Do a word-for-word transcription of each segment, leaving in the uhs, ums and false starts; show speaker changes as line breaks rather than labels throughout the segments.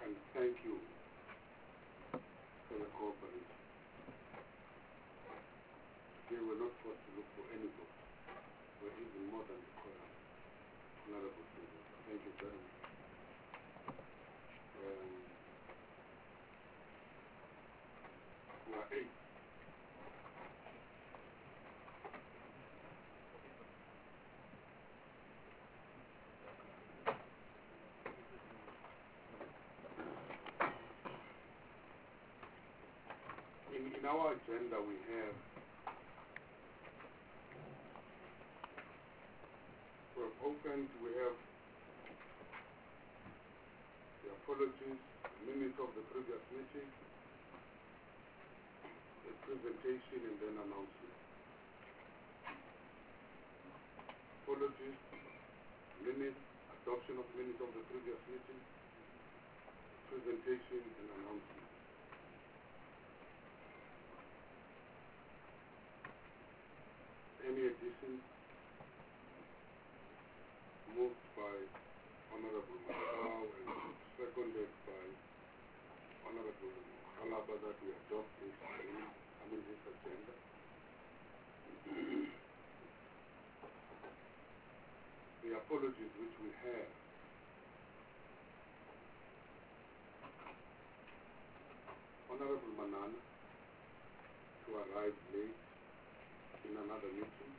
and thank you for the cooperation. They were not forced to look for any votes. We're even more than the quorum. Honorable President, thank you very much. Um, we are eight. In, in our agenda we have we've opened, we have the apologies, minutes of the previous meeting, the presentation and then announcement. Apologies, minutes, adoption of minutes of the previous meeting, presentation and announcement. Any additions? Moved by Honorable Makau and seconded by Honorable Halaba that we adopt this, I mean this agenda. The apologies which we have Honorable Manana to arrive late in another meeting.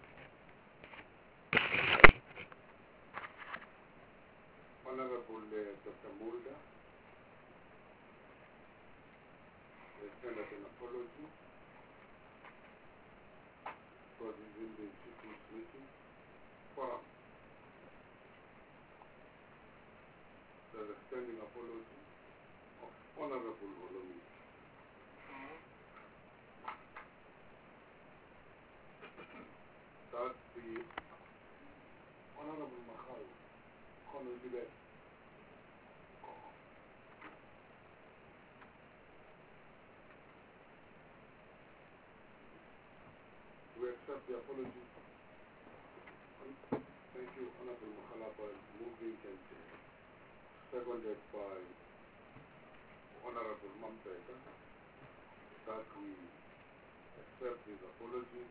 Honorable uh, Doctor Mulder has tendered an apology for this in the chief's meeting. Forum. There's a standing apology of Honorable Olomi. That the Honorable Makau Konolibet we accept the apology. Thank you, Honorable Mahalapa, moving and seconded by Honorable Mampeka that we accept his apology.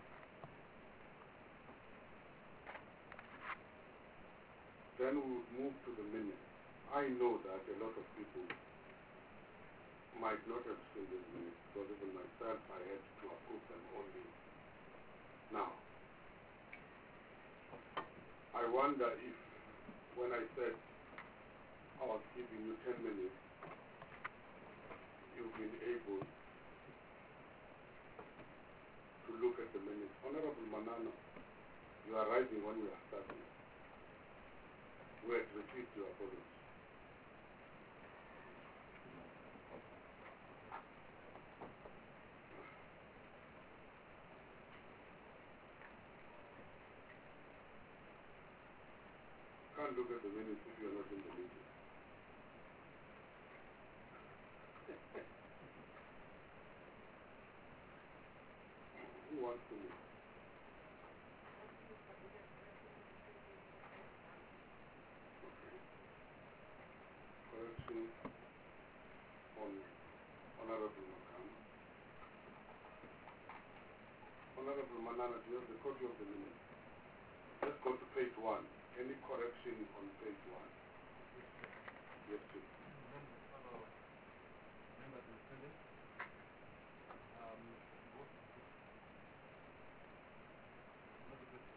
Then we would move to the minutes. I know that a lot of people might not have seen these minutes because even myself I had to approve them only now. I wonder if when I said I was giving you ten minutes, you've been able to look at the minutes. Honorable Manana, you are rising when we are starting. We had received your apology. Can't look at the minutes if you are not in the meeting. Who wants to move? Correction on Honorable Makama. Honorable Manana, do you have the copy of the minutes? Let's go to page one. Any correction on page one? Yes, please.
Members of the Senate, um, what what is it?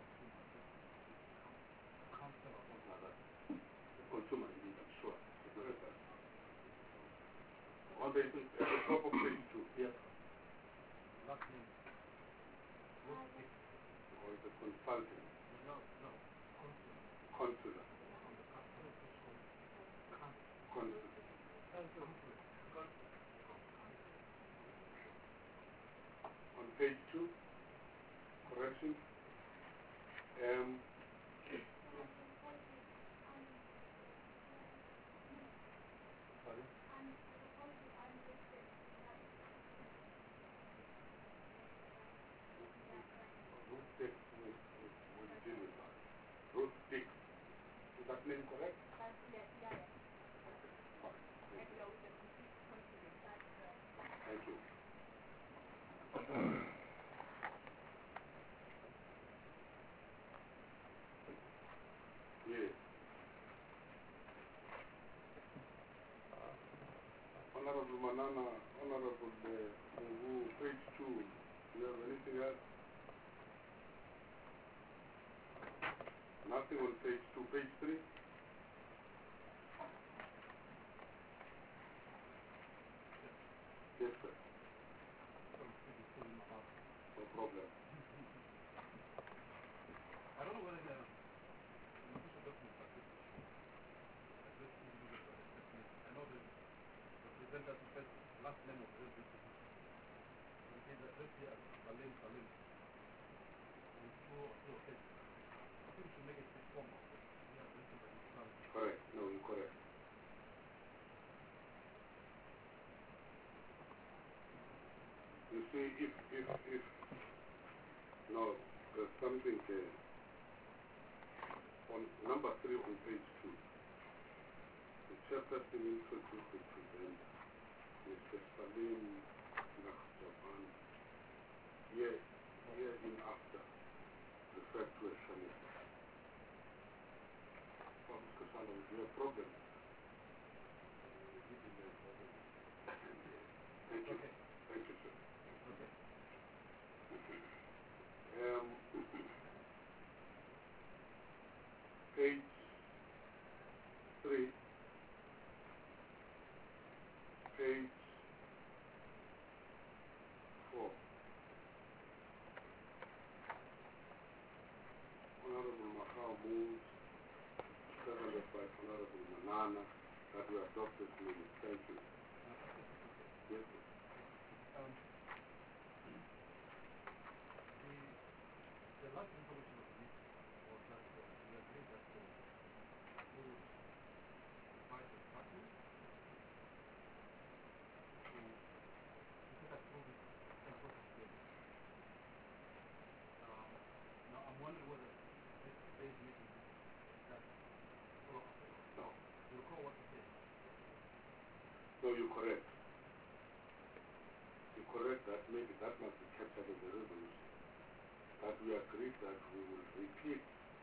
Council or something like that.
Consumer, indeed, I'm sure. On the, at the top of page two.
Yes. Last name. What is
Or is it consulting?
no, no. Council.
Consular.
On the council. Council.
Consular.
Council.
On page two, correction. Um,
Sorry?
Ruth Dix will, will deal with that. Ruth Dix. Is that name correct? Okay, fine. Thank
and
you.
uh, with a complete confidence that uh,
Thank you. Yes. Honorable Manana, Honorable uh, Mungu, page two. Do you have anything else? Nothing on page two. Page three? Yes, sir. No problem.
I don't know whether the, the official document like this issue address individual for assessment. I know the, the presenter said the last name of the resident. But he's addressed here as Salim Salim. In two or three occasions. I think we should make it this formal. We are addressing by Islam.
Correct. No, you're correct. You see, if, if, if, no, there's something there. On number three on page two, the chairperson introduced the presenter, Mister Salim Nakhjaban, here, here in after, referred to as Salim. Oh, Mister Salim, do you have a problem? Thank you.
Okay.
Thank you, sir.
Okay.
Um, page three, page four. Honorable Mahao moves, seconded by Honorable Manana, that we adopt this meeting. Thank you. Yes, sir.
Um, the, the last information of the meeting was that uh, we agreed that uh, we would invite the partners to, to take us through this same process again. Um, now I'm wondering whether this today's meeting is that follow up.
No.
You recall what we said?
No, you're correct. You're correct that maybe that must be captured in the resolution. That we agreed that we will repeat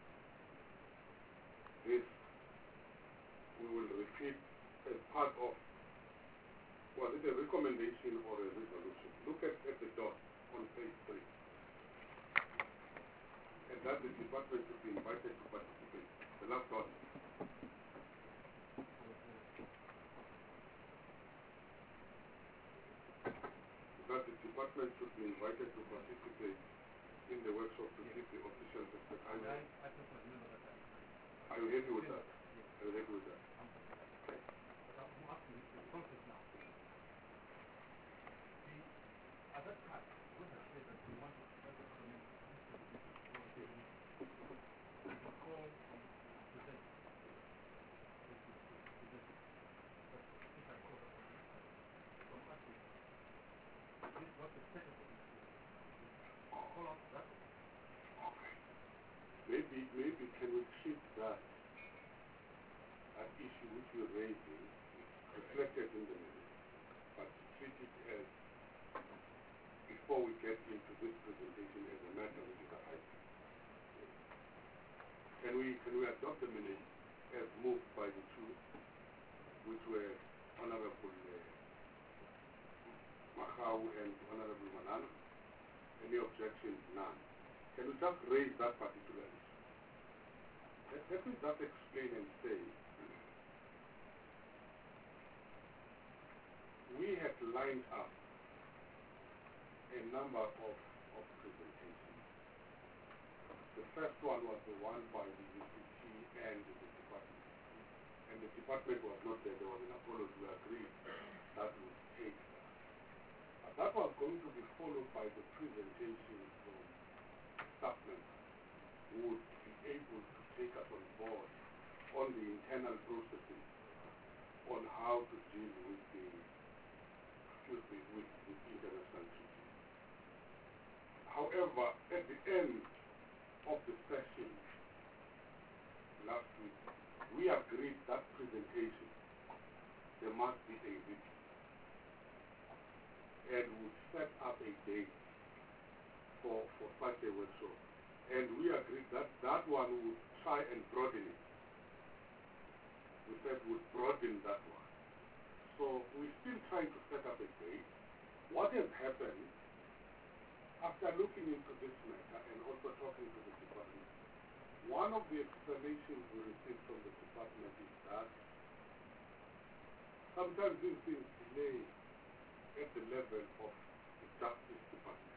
this, we will repeat as part of, was it a recommendation or a resolution? Look at, at the dot on page three. And that the department should be invited to participate. The last dot. That the department should be invited to participate in the workshop to give the official perspective. Are you,
I, I personally remember that I,
are you happy with that?
yes,
Are you happy with that?
I'm but I'm asking you the process now. The, at that time, we had said that we wanted to let the government to call the presenter. The presenter. But if I call that presenter, so I'm asking, this what the status of this presentation? Call out that?
Okay. Maybe, maybe can we treat that, that issue which you're raising, reflected in the minutes, but treat it as, before we get into this presentation, as a matter which is a item. Can we, can we adopt the minutes as moved by the two, which were Honorable uh, Mahau and Honorable Manana? Any objections? None. Can we just raise that particular issue? Let, let me just explain and say, we had lined up a number of, of presentations. The first one was the one by the U C T and the department. And the department was not there. There was an apology. We agreed that would take that. But that was going to be followed by the presentation from staff members who would be able to take us on board on the internal processes on how to deal with the, excuse me, with, with international treaties. However, at the end of the session last week, we agreed that presentation there must be a review. And we set up a date for, for such a workshop. And we agreed that that one would try and broaden it. We said we'd broaden that one. So we're still trying to set up a date. What has happened, after looking into this matter and also talking to the department, one of the explanations we received from the department is that sometimes these things delay at the level of the Justice Department.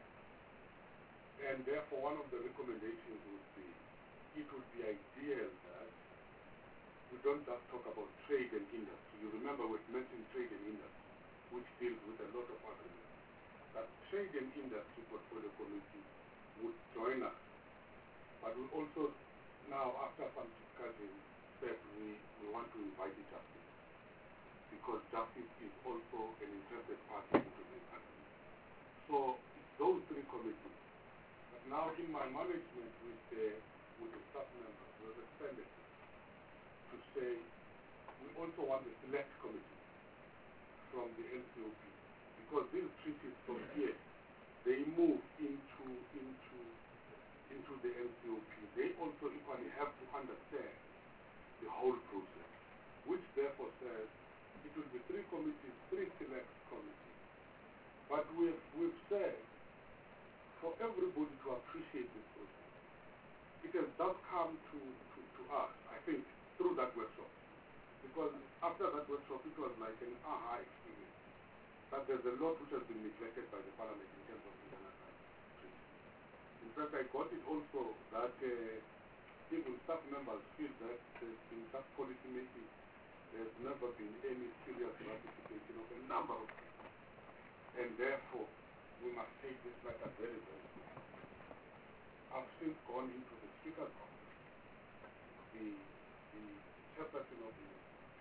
And therefore, one of the recommendations would be, it would be ideal that we don't just talk about trade and industry. You remember we mentioned trade and industry, which deals with a lot of other matters. That trade and industry portfolio committee would join us. But we also, now after some discussion, said we, we want to invite the justice. Because justice is also an interested party into this country. So those three committees. But now in my management with the with the staff members, we have extended to say we also want the select committee from the N C O P, because these treaties from here they move into into into the N C O P. They also equally have to understand the whole process, which therefore says it will be three committees, three select committees. But we've, we've said for everybody to appreciate this process, it has just come to, to, to us, I think, through that workshop. Because after that workshop, it was like an aha experience. That there's a lot which has been neglected by the Parliament in terms of international treaty. In fact, I got it also that uh, even staff members feel that there's been such policy making. There's never been any serious ratification of a number of things. And therefore, we must take this matter very, very seriously. I've since gone into the Speaker's office, the, the chairperson of the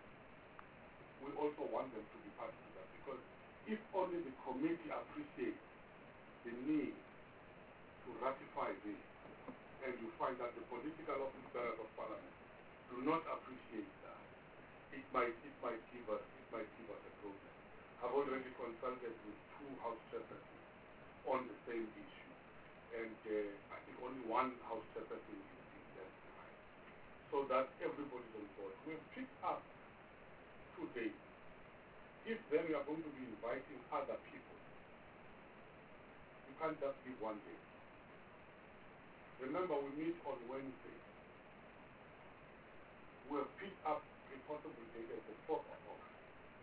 we also want them to be part of that, because if only the committee appreciates the need to ratify this, and you find that the political office bearers of Parliament do not appreciate that, it might it might give us it might give us a problem. I've already consulted with two house chairpersons on the same issue, and uh, I think only one house chairperson is being left behind, so that everybody's on board. We've picked up two days. If then we are going to be inviting other people, you can't just give one day. Remember, we meet on Wednesday. We have picked up a possible date as the fourth of August.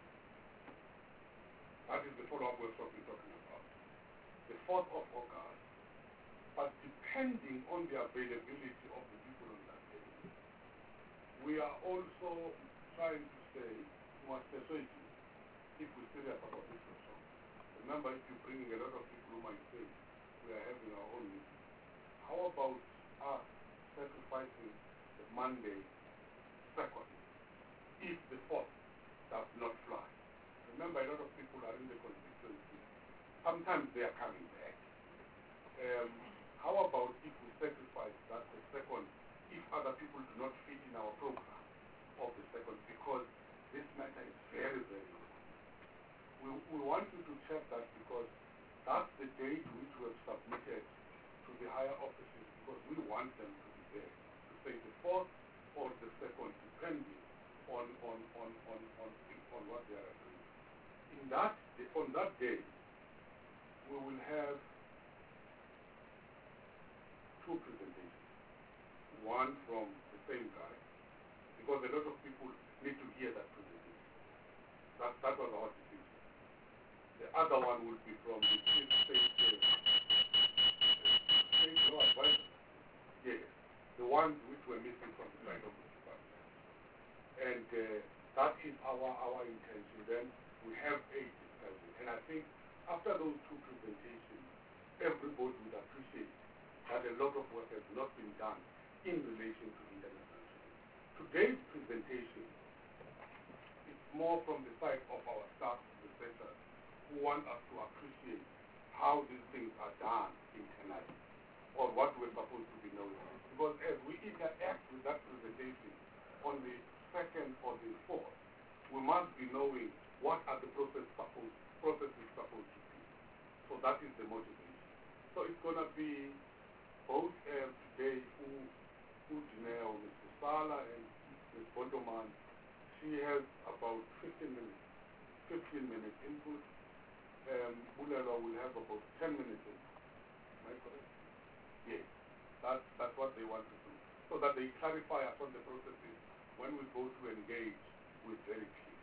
That is the follow-up workshop we're talking about. The fourth of August, but depending on the availability of the people on that day, we are also trying to say, we must persuade you, if we're serious about this workshop. Remember, if you're bringing a lot of people who might say, we are having our own meeting. How about us sacrificing the Monday second, if the fourth does not fly? Remember, a lot of people are in the constituency. Sometimes they are coming back. Um, how about if we sacrifice that the second, if other people do not fit in our program of the second, because this matter is very, very important. We, we want you to check that, because that's the date which we have submitted to the higher offices, because we want them to be there, to say the fourth or the second, depending on on on on on, on what they are agreeing. In that on that day, we will have two presentations. One from the same guy, because a lot of people need to hear that presentation. That that was our decision. The other one will be from the chief state uh, state law advisor. Yes, the ones which were missing from the side of the department. And uh, that is our our intention. Then we have a discussion. And I think after those two presentations, everybody would appreciate that a lot of work has not been done in relation to international trade. Today's presentation is more from the side of our staff researchers who want us to appreciate how these things are done internally, or what we're supposed to be knowing. Because as we interact with that presentation on the second or the fourth, we must be knowing what are the process supposed, processes supposed to be. So that is the motivation. So it's going to be both uh, today, who Udineo, Mister Sala and Miz Botoman. She has about fifteen minutes, fifteen minutes input. Um, Bulelwa will have about ten minutes input. Am I correct? Yes. That's, that's what they want to do. So that they clarify upon the processes when we go to engage with very clear.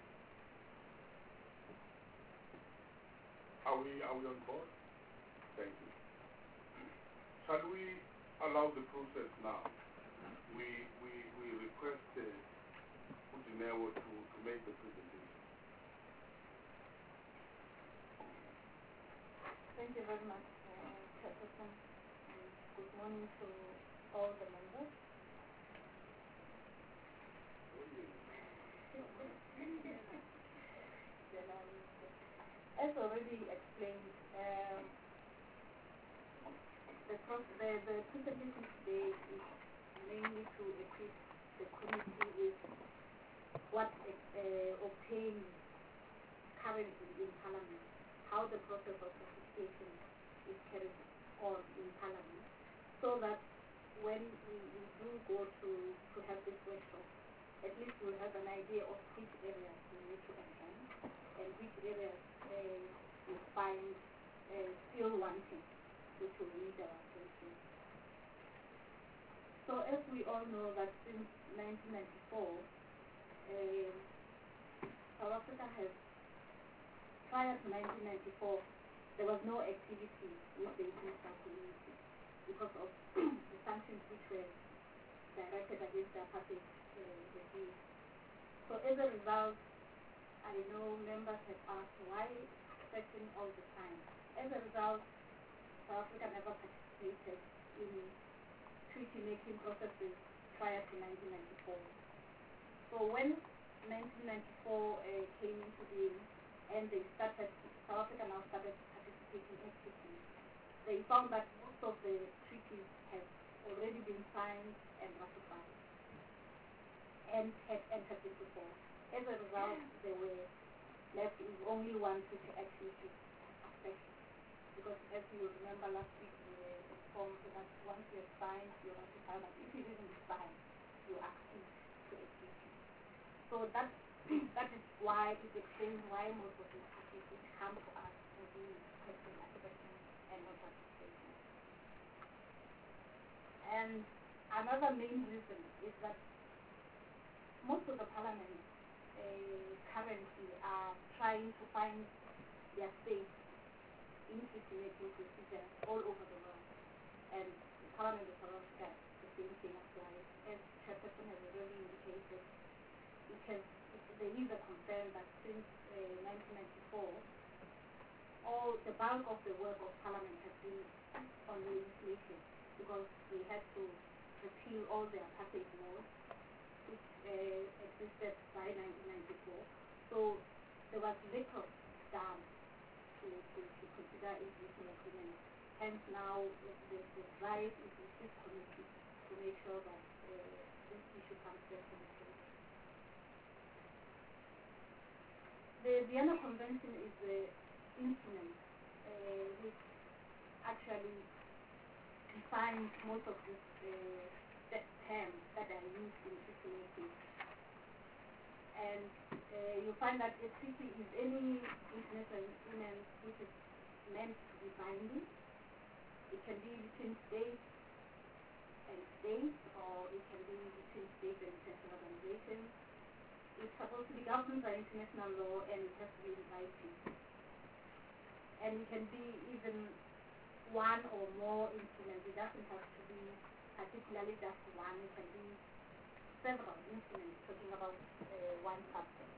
Are we, are we on board? Thank you. Shall we allow the process now? We, we, we request uh, Udineo to, to make the presentation.
Thank you very much, uh, Chairperson, and good morning to all the members. As already explained, um, the, the, the presentation today is mainly to equip the committee with what uh, obtained currently in Parliament, how the process of certification is carried on in Parliament, so that when we, we do go to, to have this workshop, at least we'll have an idea of which areas we need to enhance and which areas uh, we find uh, still wanting, which will need our attention. So as we all know that since nineteen ninety-four, uh, South Africa has, prior to nineteen ninety-four, there was no activity with the international community because of the sanctions which were directed against the apartheid uh, regime. So as a result, I know members have asked why section all the time. As a result, South Africa never participated in treaty-making processes prior to nineteen ninety-four. So when nineteen ninety-four uh, came into being and they started, South Africa now started participating actively, they found that most of the treaties have already been signed and ratified and had entered into force. As a result, they were left with only one treaty actually to affect. Because as you remember last week, we were informed that once you have signed, you ratify, but if you didn't sign, you accede to a treaty. So that, that is why it explains why most of the treaties which come to us will be requesting acceptance and not ratification. And another main reason is that most of the parliaments uh, currently are trying to find their space in treaty-making procedures all over the world. And the Parliament of South Africa, the same thing applies. As Chairperson has already indicated, because there is a concern that since uh, nineteen ninety-four, all the bulk of the work of Parliament has been on legislation, because we had to repeal all the apartheid laws which uh, existed by nineteen ninety-four. So there was little done to, to, to consider international agreements. Hence now the, the, the drive is with this committee to make sure that uh, this issue comes back to the table. The Vienna Convention is the instrument uh, which actually defines most of these uh, terms that are used in treaty making. And uh, you find that a treaty is any international agreement which is meant to be binding. It can be between states and states, or it can be between states and international organizations. It's supposed to be governed by international law, and it has to be in writing. And it can be even one or more instruments. It doesn't have to be particularly just one. It can be several instruments talking about uh, one subject.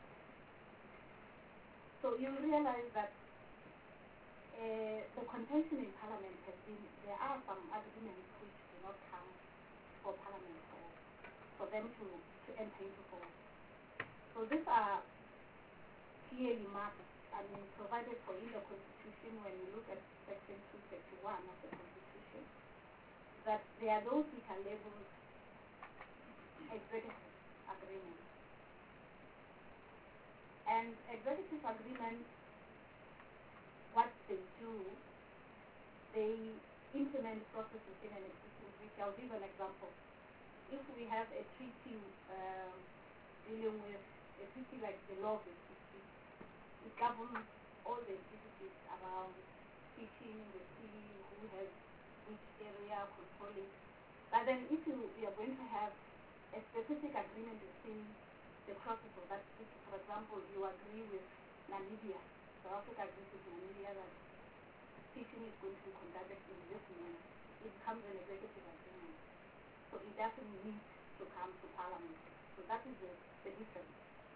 So you realize that uh, the contention in Parliament has been, there are some agreements which do not come for Parliament for, for them to, to enter into force. So these are clearly marked, I mean, provided for in the Constitution when you look at Section two thirty-one of the Constitution, that there are those which are labeled executive agreements. And executive agreements, what they do, they implement processes in an existing treaty. I'll give an example. If we have a treaty um, dealing with a treaty like the law of the treaty, it governs all the activities around fishing, the sea, who has which area, controlling. But then if you, you are going to have a specific agreement within the process of that treaty, for example, you agree with Namibia, South Africa agrees with Namibia that fishing is going to be conducted in this manner, it becomes an executive agreement. So it doesn't need to come to Parliament. So that is the, the difference.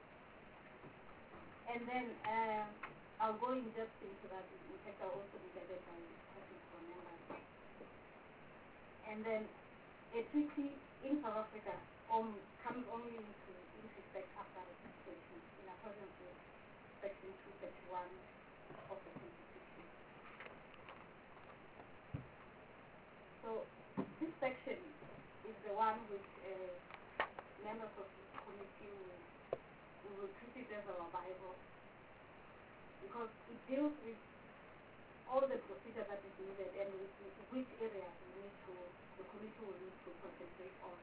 And then uh, I'll go in depth into that. In fact, I'll also be guided by questions from members. And then a treaty in South Africa um, comes only into, into effect after ratification in accordance with Section two thirty-one of the Constitution. So this section is the one which uh, members of this committee will, we will treat it as our Bible, because it deals with all the procedure that is needed and with, with which areas we need to, the committee will need to concentrate on.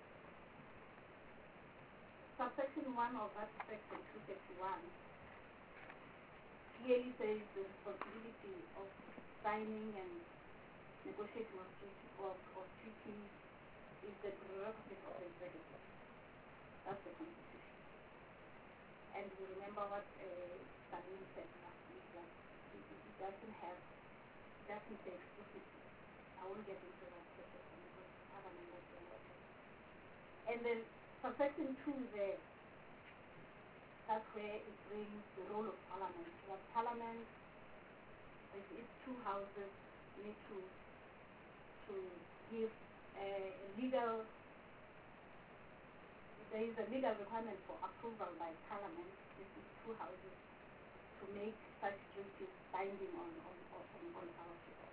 Subsection one of that section two thirty-one clearly says the responsibility of signing and negotiating of treaty of, of treaties is the prerogative of the executive. That's the Constitution. And we remember what uh, Salim said last week, that it, it doesn't have, it doesn't say explicitly. I won't get into that section because other members will not. And then subsection two there, that's where it brings the role of Parliament. That Parliament, with its two houses, need to to give a legal, there is a legal requirement for approval by Parliament, with its two houses, to make such treaties binding on on on, on South Africa.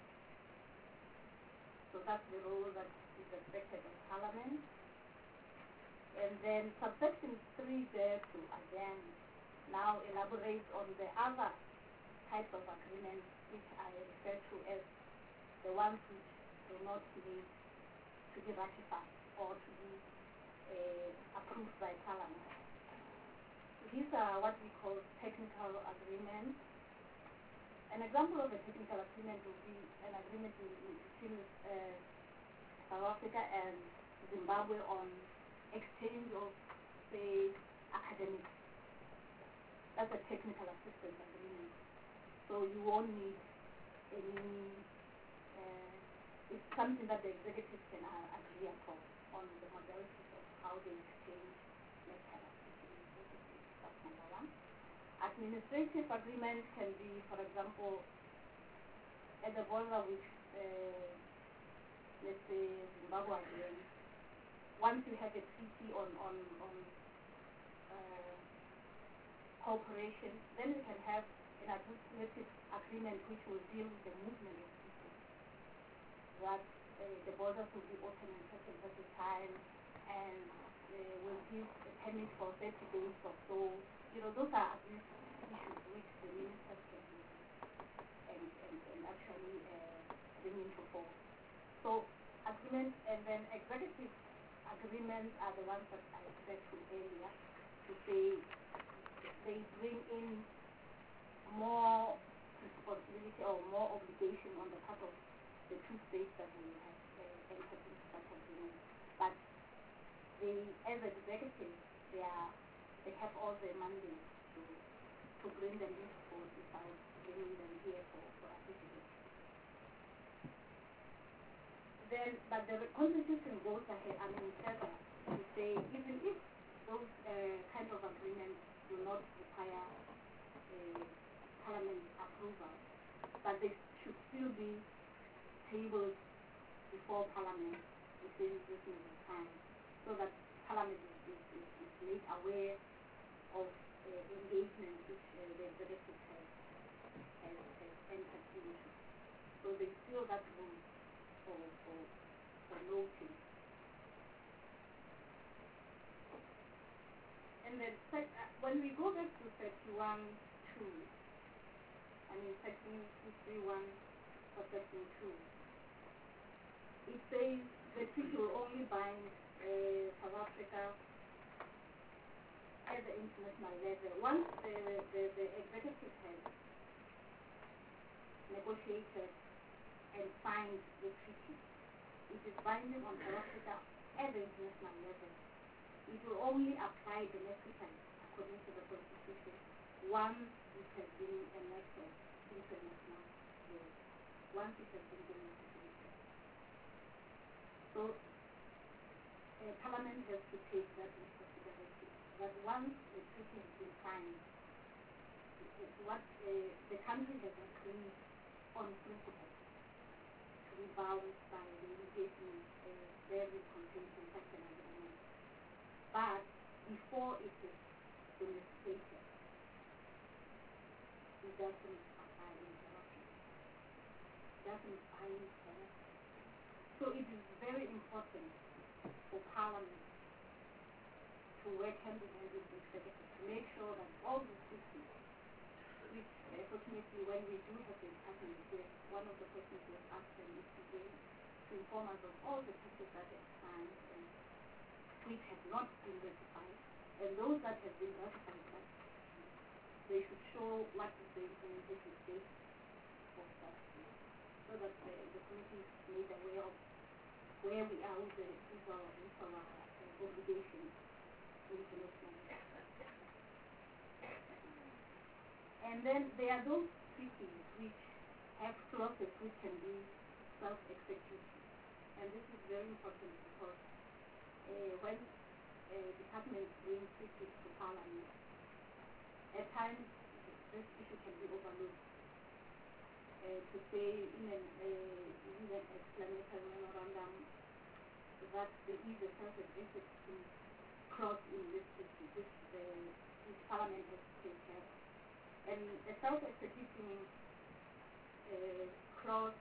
So that's the role that is expected of Parliament. And then subsection three there to again now elaborate on the other types of agreements which I refer to as the ones which do not need to be ratified or to be uh, approved by Parliament. These are what we call technical agreements. An example of a technical agreement would be an agreement between uh, South Africa and Zimbabwe on exchange of, say, academics. That's a technical assistance agreement. So you won't need any, uh, it's something that the executive can uh, agree upon on the modalities of how they exchange medical assistance. That's number one. Administrative agreements can be, for example, at the border with, uh, let's say, Zimbabwe again. Once you have a treaty on, on, on uh, cooperation, then you can have an administrative agreement which will deal with the movement of people. That uh, the borders will be open at such and such a time, and uh, will give a permit for thirty days or so. You know, those are administrative issues which the ministers can do and, and, and actually uh, bring into force. So agreements and then executive agreements are the ones that I referred to earlier, to say they bring in more responsibility or more obligation on the part of the two states that will have uh, entered into such agreement. But they, as executives, they are they have all the mandate to to bring them into force without bringing them here for for ratification. Then, but the Constitution goes ahead, I mean, further to say even if those uh, kind of agreements do not require uh, Parliament approval, but they should still be tabled before Parliament within this reasonable time, so that Parliament is, is, is, is made aware of uh, engagement which uh, the executive has, has, has entered into. So they still that room for, for, for noting. And then, uh, when we go back to thirty-one two, I mean section two thirty-one or section two, it says the treaty will only bind uh, South Africa at the international level. Once the, the, the executive has negotiated and signed the treaty, it is binding on South Africa at the international level. It will only apply domestically according to the Constitution once it has been enacted into national law. Once it has been domesticated. So uh, Parliament has to take that into consideration. That once the treaty has been signed, what uh, the country has agreed on principle to be bound by the engagement uh, therein contained in such an agreement. But before it is domesticated, it doesn't apply in South Africa. It doesn't bind South Africa. So it is very important for Parliament to work hand in hand with the executive to make sure that all the treaties, which unfortunately when we do have the department here, one of the questions we have asked them is to, to inform us of all the treaties that have signed and which have not been ratified, and those that have been ratified, that they should show what is the implementation date of that, so that the, the committee is made aware of where we are with, the, with our, with our uh, obligations internationally. And then there are those treaties which have clauses which can be self-executing, and this is very important because Uh, when uh, departments bring treaties to Parliament, at times this issue can be overlooked. Uh, to say in an, uh, in an explanatory memorandum that there is a self-executing clause in this treaty, which the which Parliament has to take care of. And a self-executing uh, clause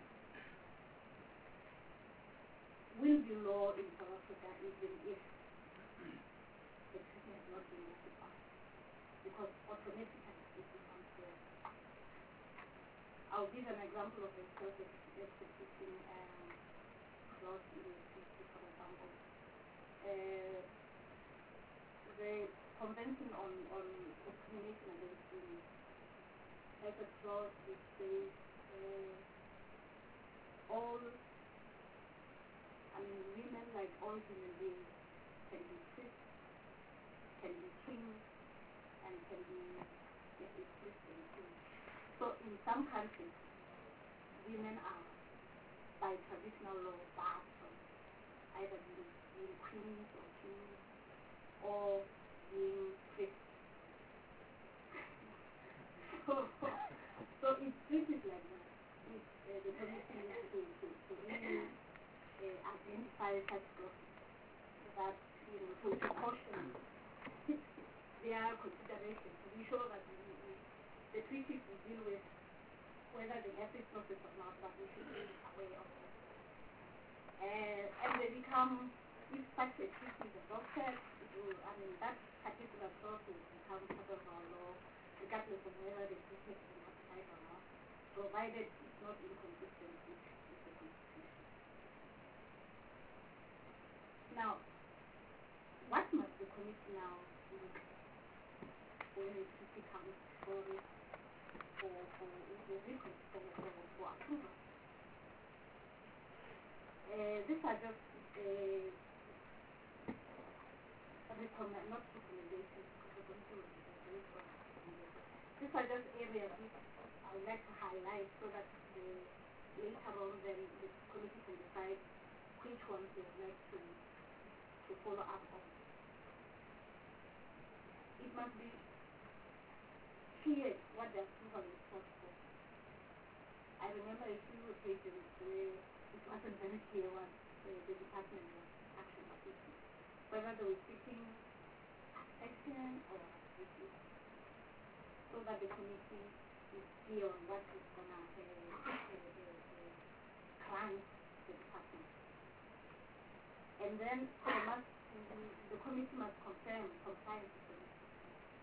will be law in South Africa even if the treaty has not been ratified, because automatically it becomes law. I'll give an example of a self-executing um, clause in the treaty, for example. Uh, the Convention on, on Discrimination Against Women has a clause which says uh, all I mean, women, like all human beings, can be sick, can be killed, and can be displaced and killed. So in some countries, women are, by traditional law, barred from either being, being queens or kings, or being stripped. so, so it's treated like that, which uh, the committee needs to, to, to really Uh, identify such clauses that, you know, to, to caution their consideration to be sure that we, we, the treaties we deal with, whether they have this clauses or not, but we should be aware of them. Uh, and they become, if such a treaty is adopted, it will, I mean, that particular clause will become part of our law, regardless of whether the treaty has been ratified or not, provided it's not inconsistent with the Constitution. Now, what must the committee now do when a treaty comes for it, for for for, for, for, for approval? Uh, these are just uh, recommend, not recommendations, because the committee will be very recommendations. These are just areas which I would like to highlight so that the, later on then the committee can decide which ones they would like to to follow up on. It must be clear what the approval is for. I remember a few occasions where it wasn't very clear what the, the department was actually seeking, whether they were seeking action or review, so that the committee is clear on what is going to uh, uh, uh, grant the department. And then they must, the committee must confirm compliance with the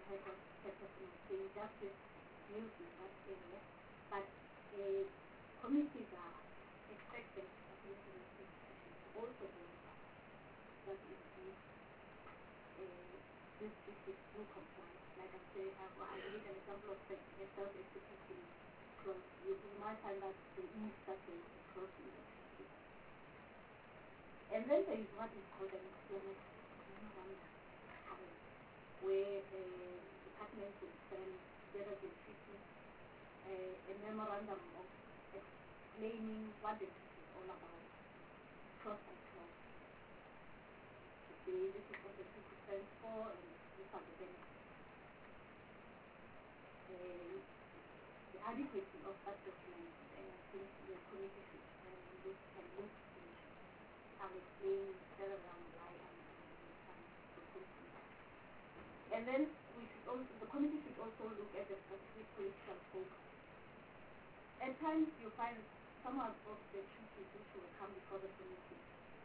heard what that person was saying, justice deals in that area, but uh, communities are expected, I think, to also verify that indeed uh, this district will comply. Like I say, I, I give an example of the self-executing clause. You, you might find that the E such a clause in the district. And then there is what is called an employment memorandum, where the department will send together the treaty uh, a memorandum of explaining what the treaty is all about, cross by cross. To say this is what the treaty stands for and these are the benefits. Uh, the adequacy of that document, and I think the committee should uh, look and look into. I'll explain further down why I'm proposing that. And then we should also, the committee should also look at the specific political focus. At times you find some of the treaties which will come before the committee.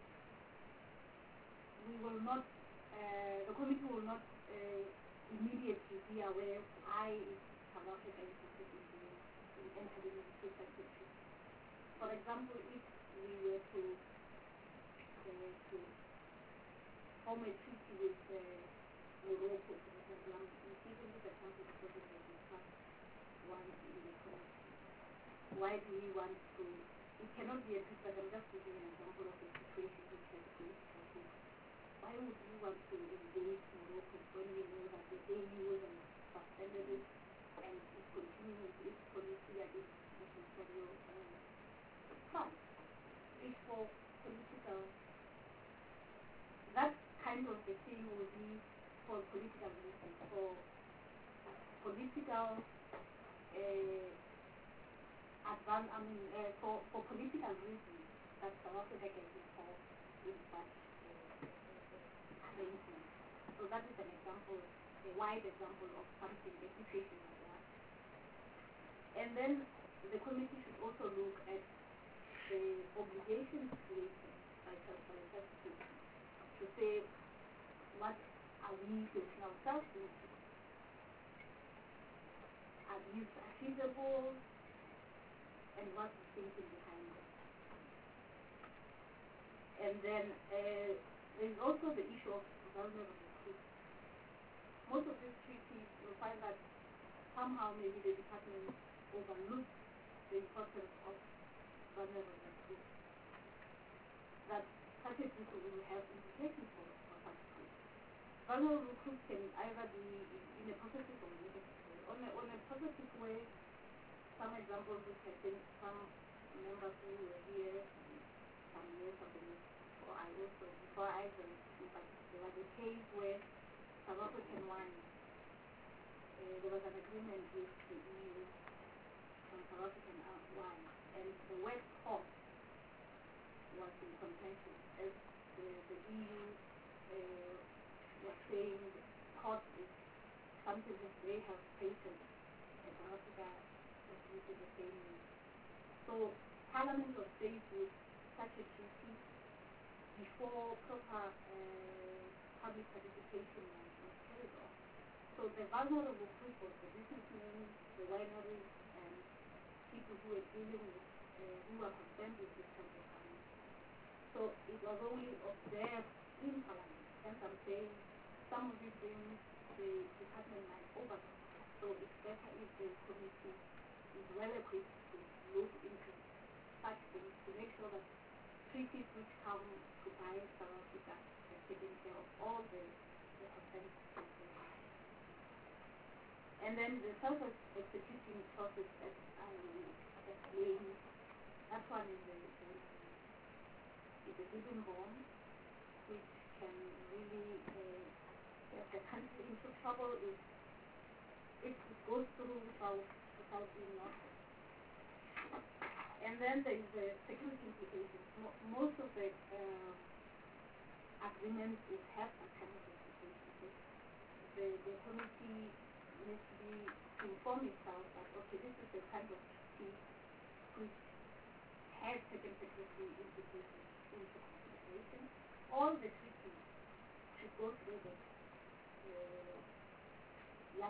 We will not, uh, the committee will not uh, immediately be aware why South Africa is interested in, in entering into such a treaty. For example, if we were to Uh, to form a treaty with uh, Morocco, for example. I'm giving this example because it was discussed once in the committee. Why do we want to, it cannot be a treaty, but I'm just giving an example of a situation which has political focus. Why would we want to engage Morocco when we know that the A U has suspended it and is continuing with its policy against adversarial uh, funds? It's for political. That kind of a thing would be for political reasons, for uh, political uh, advance, I mean, uh, for, for political reasons that South Africa gets involved in such uh, arrangements. So that is an example, a wide example of something, a situation like that. And then the committee should also look at the obligations created by self-certification. To say what are we getting ourselves into? Are these achievable? And what's the thinking behind it? And then uh, there's also the issue of vulnerable groups. Most of these treaties, you'll find that somehow maybe the department overlooks the importance of vulnerable groups. That such a treaty will have implications for, for such groups. Vulnerable groups can either be in a positive or negative way. On a, on a positive way, some examples which I think some members who were here some years ago, before I also, before I joined, but there was a case where South African wine, uh, there was an agreement with the E U on South African wine, and the West Coast was in contention as the, the E U uh, was saying cost is something that they have stated and South Africa was using the same way. So Parliament was faced with such a treaty before proper uh, public participation was, was carried on. So the vulnerable group was the businessmen, the wineries, and people who were dealing with, uh, who were concerned with this kind of money. So it was only observed in Parliament. Hence I'm saying some of these things the department might overlook. So it's better if the committee is well equipped to look into such things to make sure that treaties which come to bind South Africa have taken care of all the, the offenses. And then the self-executing process, as I explained, that one is a, is a hidden bomb which can really uh, get the country into trouble if, if it goes through without, without being noticed. And then there is the security implications. Mo most of the uh, agreements will have that kind of implications. The, the committee needs to be to inform itself that, okay, this is the kind of treaty which has taken security implications into consideration. All the treaties should go through the uh,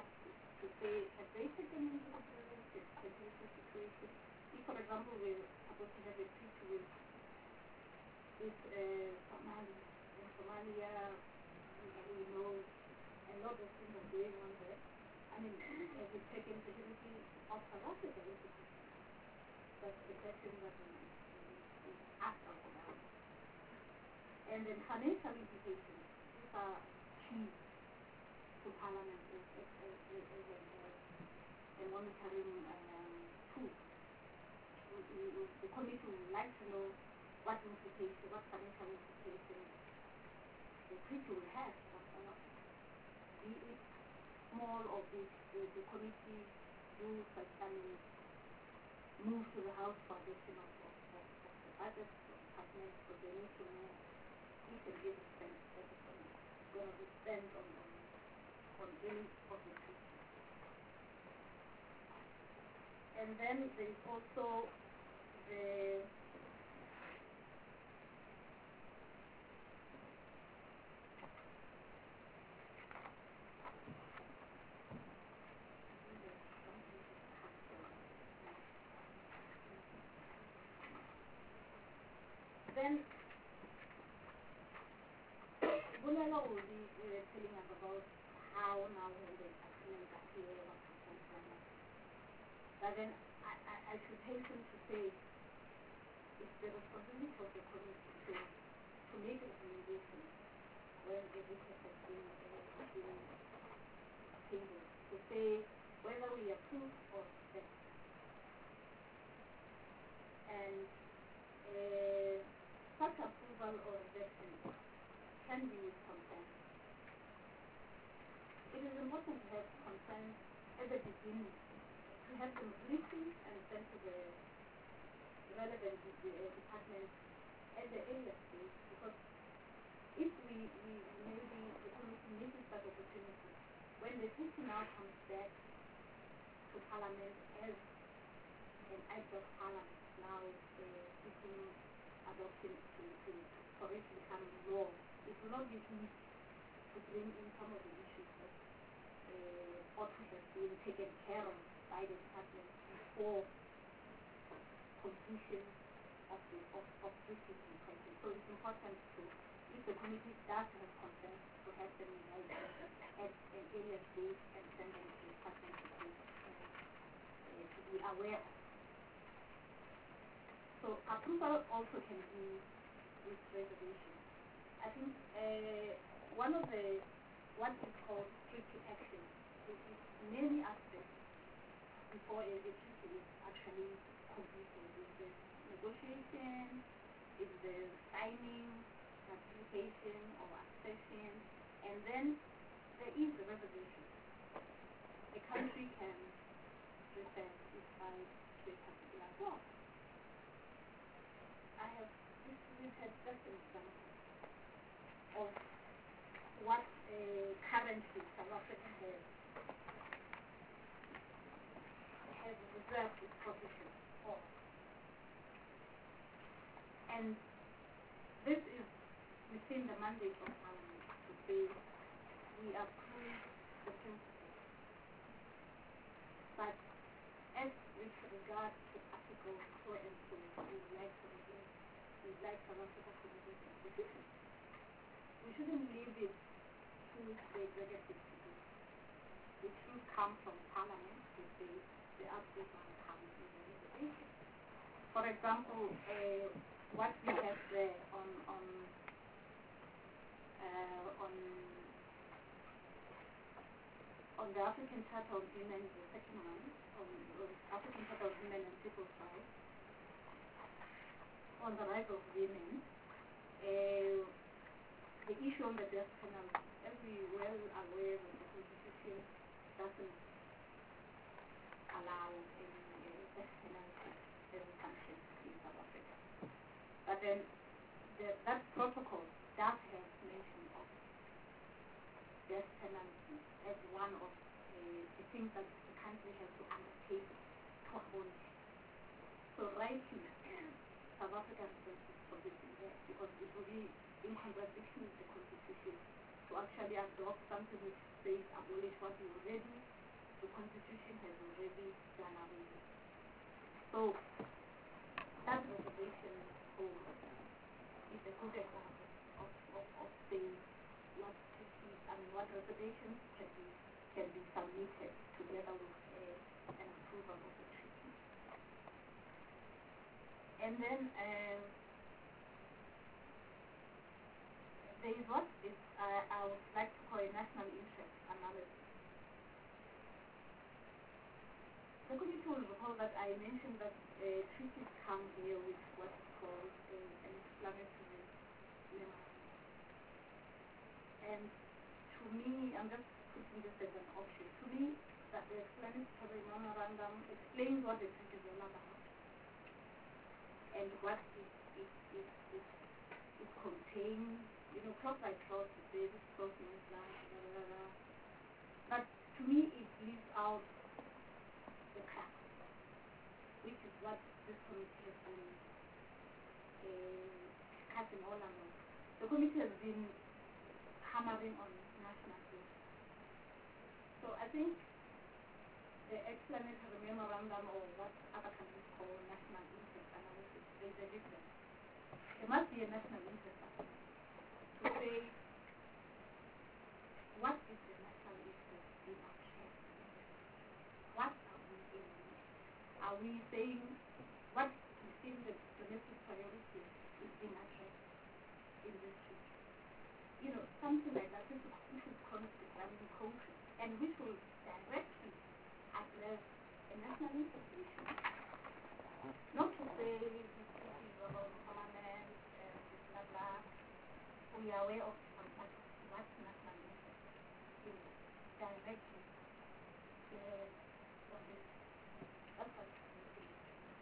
say, have they taken into consideration the security situation? If, for example, we're supposed to have a treaty with, with uh, Somali, in Somalia, we, we know a lot of things are going on there. I mean, have we taken security of South Africa into consideration? That's the question that we, we, we ask ourselves. And then financial implications, these are key to Parliament as, as, as, as, as a, a monitoring um, tool. We, we, we, the committee would like to know what implications, what financial implications the treaty will have on South Africa. Be it small or big, the, the committee do such an move to the House for adoption of, of, of, of the budget department, so they need to know each and every cent that is going to be spent on, on, on any of the treaties. And then there is also the then Bulelo will be uh, telling us about how now when the agreements are here, what happens like that. But then I, I, I should hasten to say it's the responsibility of the committee to, to make recommendations when the request has been, uh, been tabled, to say whether we approve or reject. And uh, such approval or rejection can be with consent. It is important to have consent at the beginning, to have them written and sent to the relevant uh, department at the earliest stage, because if we, we maybe the committee misses that opportunity, when the treaty now comes back to Parliament as an act of Parliament, now uh, seeking adoption to, to, to, for it to become law, it will not be easy to bring in some of the issues that uh, ought to have been taken care of by the department before completion of the of, of this in practice. So it's important to, if the committee does have consent, to have them right at an earlier stage and send them to the department to, be, uh, to be aware of. So approval also can be with reservation. I think uh, one of the, what is called treaty action, it is many aspects before a, a treaty is actually completed. It's the negotiation, it's the signing, ratification or accession, and then there is the reservation. A country can reserve its right to a particular clause. I have this, this has just an example of what uh, currently South Africa has, has reserved its position for. And this is within the mandate of Parliament to say we approve the principle. But as with regard to Article so and so, we would like to review, we would like South Africa to review the constitution. We shouldn't leave it to the executive to do. It should come from Parliament to say the approval comes in the reservation. For example, uh, what we have there on on uh, on on the African Charter of Women, the second one, on the African Charter of Women and People's Rights, on the rights of women, uh, the issue on the death penalty, as we well aware that the Constitution doesn't allow any uh, death penalty as a sanction in South Africa. But then the, that protocol does have mention of death penalty as one of uh, the things that the country has to undertake to abolish. So rightly, South Africa has this position there because it will be in contradiction with the Constitution to actually adopt something which says abolish what you already, the Constitution So that reservation code is a good example of, of, of saying what treaties, I mean, what reservations can be can be submitted together with uh, an approval of the treaty. And then um, there is what is uh, I would like to call a national interest analysis. The committee will recall that I mentioned that uh, treaties come here with what is called a, an explanatory memorandum. And to me, I'm just putting this as an option. To me, that the explanatory memorandum explains what the treaty is all about and what it, it, it, it, it contains, you know, clause by clause, it says this clause means that, blah, blah, blah. But to me, it leaves out the crux, which is what this committee has been uh, discussing all along. The committee has been hammering on national interest. So I think the explanatory memorandum, or what other countries call national interest analysis, there's a difference. There must be a national interest analysis to say what is the national interest in action. What are we aiming at? Are we saying what we think the domestic priority is being addressed in this treaty? You know, something like that. This is, this is conflict, I mean, quotient, and which will directly address a national interest issue. Not to say this treaty is about parliament and blah blah. We are aware of what, what national interest is directly uh, on this. That's what it is.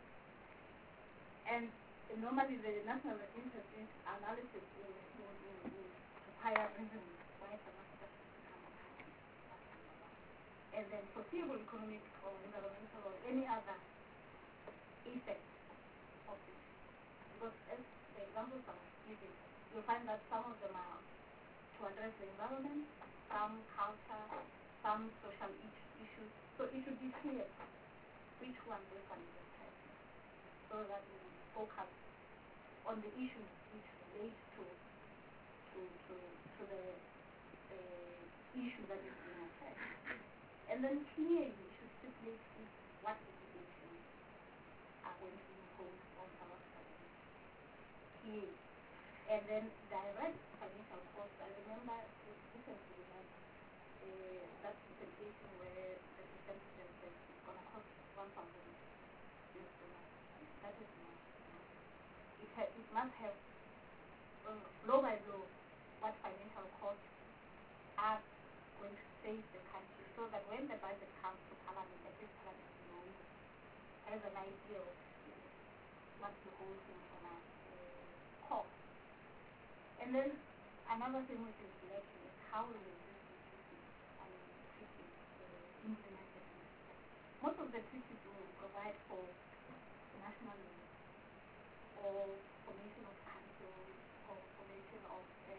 And uh, normally the national interest analysis will, will, will, will require reasons why the master become a party. And then foreseeable economic or environmental or any other effect of it. Because as the examples I was giving, you'll find that some of them are to address the environment, some culture, some social issues. So it should be clear which one this one is addressing, so that we focus on the issues which relate to to to, to the uh, issue that is being addressed. And then clearly we should stipulate what obligations are going to be imposed on our citizens. Clearly. And then direct financial costs. I remember recently we had uh, that presentation where the representative said it's going to cost one thousand U S dollars. That is not. It, ha it must have uh, blow by blow what financial costs are going to save the country, so that when the budget comes to Parliament, at least Parliament knows, has an idea of you know, what the whole thing is going to uh, cost. And then another thing which is lacking is how will this treaty, I mean, treaties uh, implemented. Most of the treaties will provide for national needs, or formation of councils, or formation of uh,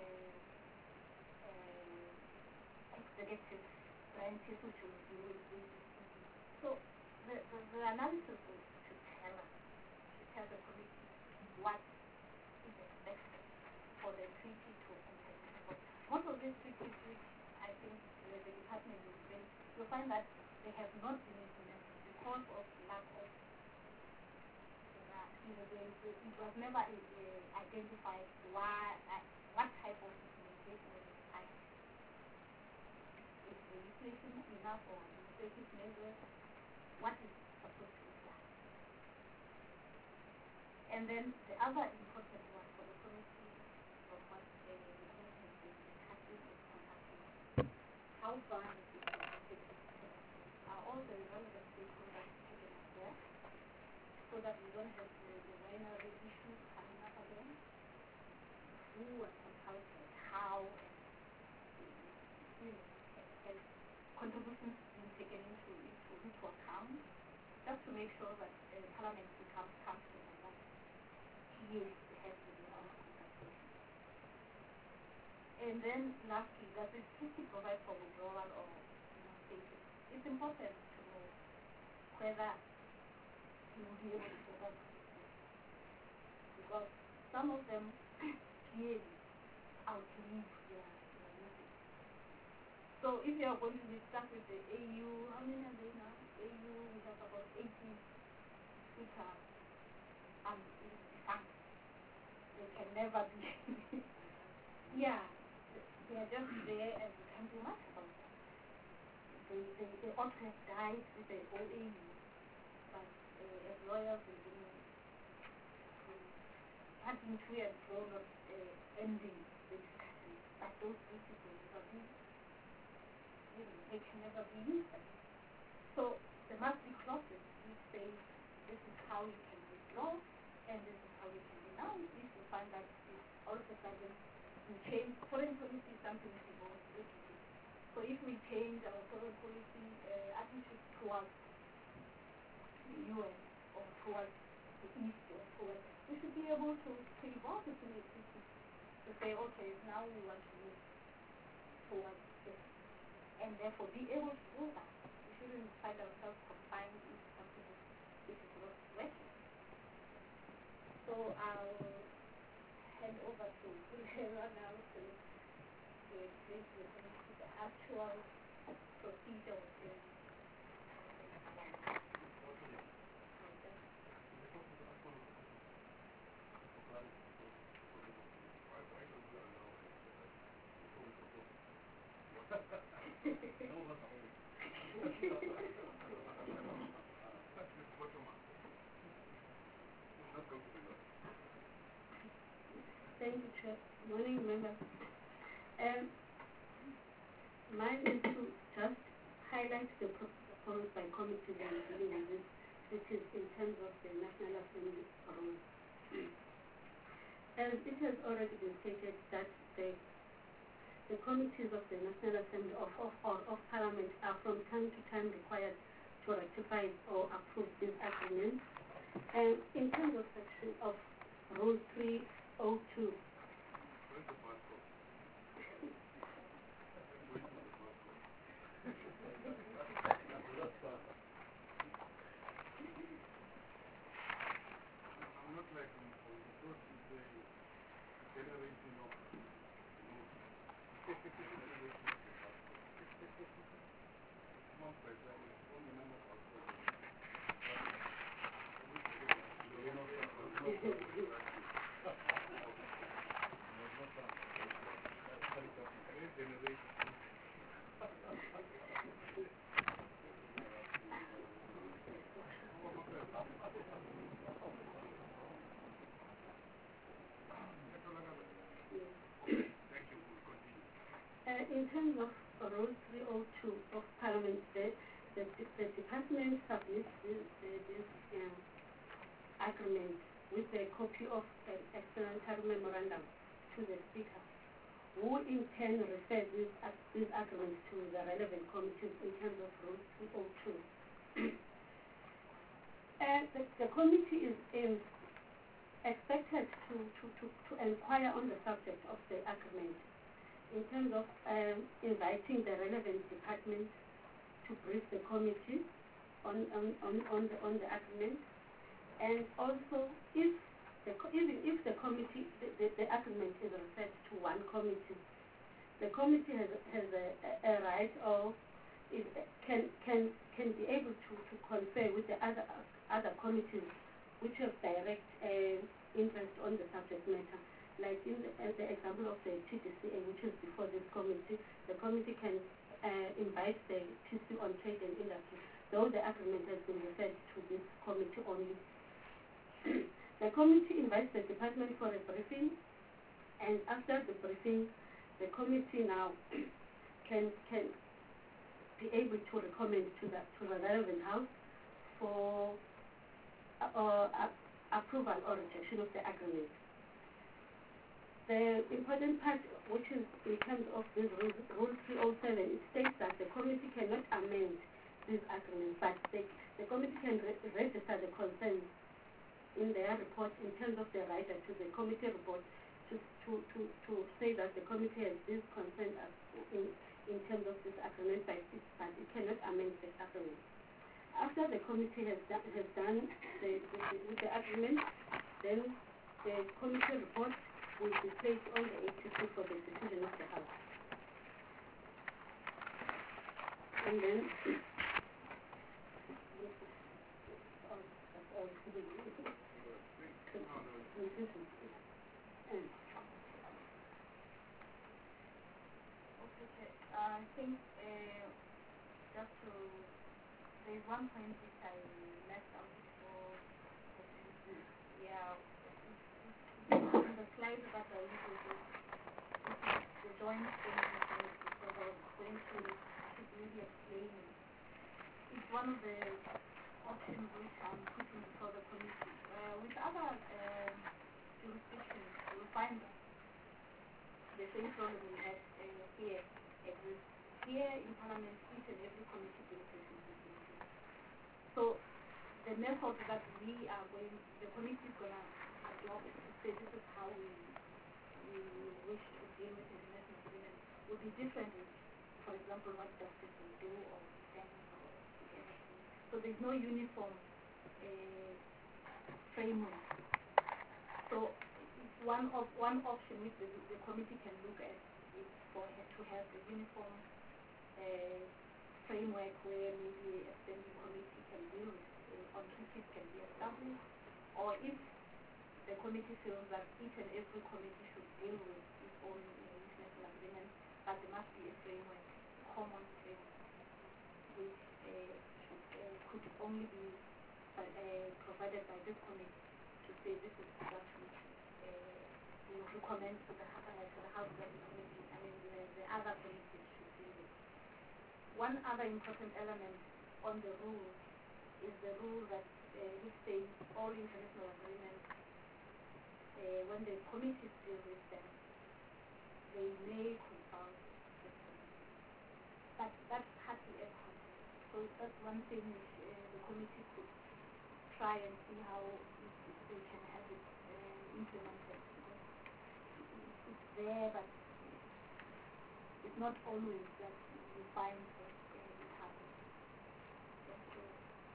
uh, executive branches which will deal with this. So the, the, the analysis will should tell us, should tell the committee what is expected for the treaty to implement. Most of these treaties which I think uh, the department will bring, you'll find that they have not been implemented because of lack of, uh, you know, they, they, it was never uh, identified why, uh, what type of implementation is required. Is legislation enough or administrative measures? What is supposed to be done? And then the other important one for the committee, from what the department has been discussing, is conducting. How far has it been taken? Are all the relevant stakeholders taken up there, so that we don't have the, the binary issues coming up again? Who was consulted? How? And, you know, and contributions being taken into, into, into account, just to make sure that uh, Parliament becomes comfortable that yes, it has to be our consultation. And then lastly, does the treaty provide for withdrawal or you know, status? It's important to know whether you will be able to go back. Because some of them clearly outlive their, their usage. So if you are going to be stuck with the A U, how many are they now? A U, we have about eighty which are um, defunct. They can never be. Yeah, they are just there and you can't do much about them. They, they, they ought to have died with the old A U, but uh, as lawyers, they didn't. Having to and fro not uh, ending the discussion, but those people never be, you know, they can never be used. So there must be clauses which say this is how you can withdraw and this is how you can renounce if you find that all of a sudden we change foreign policy is something we evolve regularly. So if we change our foreign policy uh, attitude towards the U S or towards the East or towards, we should be able to, to evolve it to, to, to say, okay, now we want to move towards this, and therefore be able to do that. We shouldn't find ourselves confined into something which is not working. So I'll hand over to Hilera now to, to explain to the, the actual procedure of the Thank you, Chair. Morning, members. Um, mine is to just highlight the proposed by committee that is dealing with this, which is in terms of the National Assembly rules. As it has already been stated that the the committees of the National Assembly of, of, or of Parliament are from time to time required to ratify or approve these agreements. And in terms of section of Rule three oh two,
Where's the passport? Where's the passport? I'm not like on, on the road to say generating of notes. Generation of the passport. Not by silence, on the number of passports.
Uh, in terms of Rule three oh two of Parliament, the, the, the Department submits this, uh, this um, agreement with a copy of an explanatory memorandum to the Speaker, who in turn refers this, uh, this agreement to the relevant committees in terms of Rule three oh two. And the, the committee is in, expected to, to, to, to inquire on the subject of the agreement in terms of um, inviting the relevant department to brief the committee on, on, on, on, the, on the agreement. And also, if the, even if the committee, the, the, the agreement is referred to one committee, the committee has, has a, a right or is, can, can, can be able to, to confer with the other, other committees which have direct uh, interest on the subject matter. Like in the, uh, the example of the T D C A, which is before this committee, the committee can uh, invite the T C on Trade and Industry, though the agreement has been referred to this committee only. The committee invites the department for a briefing, and after the briefing, the committee now can can be able to recommend to the to the relevant house for uh, uh, approval or rejection of the agreement. The important part, which is in terms of this rule, rule three oh seven, it states that the committee cannot amend this agreement, but the, the committee can re register the concerns in their report in terms of the writer to the committee report to, to, to, to say that the committee has this concern in, in terms of this agreement, but it, but it cannot amend the agreement. After the committee has done, has done the, the, the, with the agreement, then the committee report will be placed on the eighty-two for the decision of the House. And then, this is all, that's all to do. And okay, I think uh, just to, there's one point which I left out before. Yeah, on the slide that I used, the joint steering committee, so I was going to, to really explain it. It's one of the options which I'm putting before the committee. Uh, with other um, jurisdictions, you will find the same problem we have uh, here exists. Here in Parliament, each and every committee brings a responsibility. So the method that we are going, the committee is going to adopt to say this is how we, we wish to deal with international agreement will be different with, for example, what justice will do or defense or anything. So there's no uniform uh, framework. So one of one option which the, the committee can look at is for to have a uniform uh, framework where maybe a standing committee can deal with uh, on treaties can be established, or if the committee feels that each and every committee should deal with its own uh, international agreement, but there must be a framework, a common framework, which uh, should, uh, could only be uh, uh, provided by this committee to say this is what we uh, we recommend to the, uh, to the House of Committee, I mean the, the other committees should deal with. One other important element on the rule is the rule that uh, which says all international agreements, uh, when the committees deal with them, they may consult the committee. But that's hardly ever happens. So that's one thing which uh, the committee could try and see how it, it, they can have it uh, implemented. Because it's there, but it's not always that you find that uh, it happens. Thank you.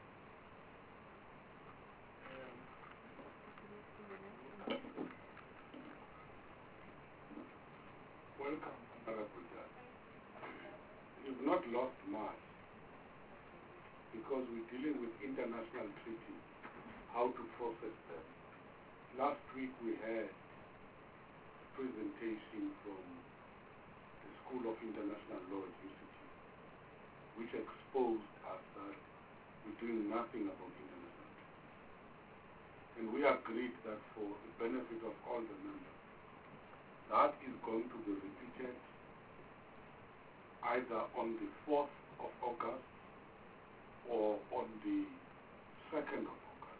Welcome, Honorable Judge. You've not lost much because we're dealing with international treaties, how to process them. Last week we had a presentation from the School of International Law at U C T, which exposed us that we're doing nothing about international treaties. And we agreed that for the benefit of all the members, that is going to be repeated either on the fourth of August or on the second of August,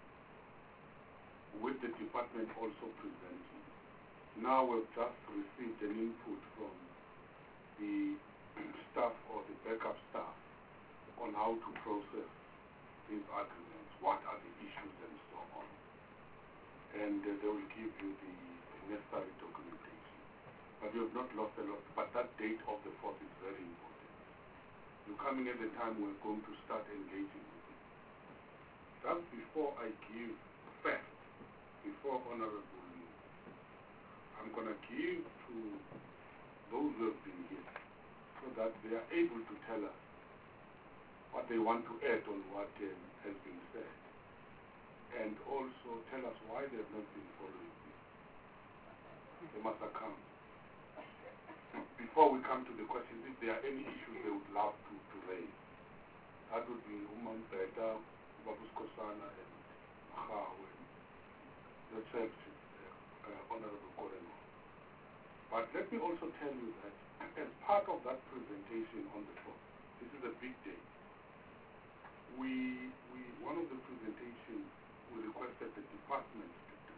with the department also presenting. Now we've just received an input from the staff or the backup staff on how to process these agreements, what are the issues and so on. And uh, they will give you the necessary documentation. But you have not lost a lot, but that date of the fourth is very important. You're coming at the time we're going to start engaging with it. Just before I give first, before Honorable Lee, I'm going to give to those who have been here so that they are able to tell us what they want to add on what um, has been said, and also tell us why they have not been following this. They must account. Before we come to the questions, if there are any issues they would love to, to raise, that would be Umam Beta, Babuskosana, and Mahawe, the church, uh, uh, Honorable Koreno. But let me also tell you that as part of that presentation on the fourth, this is a big day. We, we, one of the presentations we requested the department to do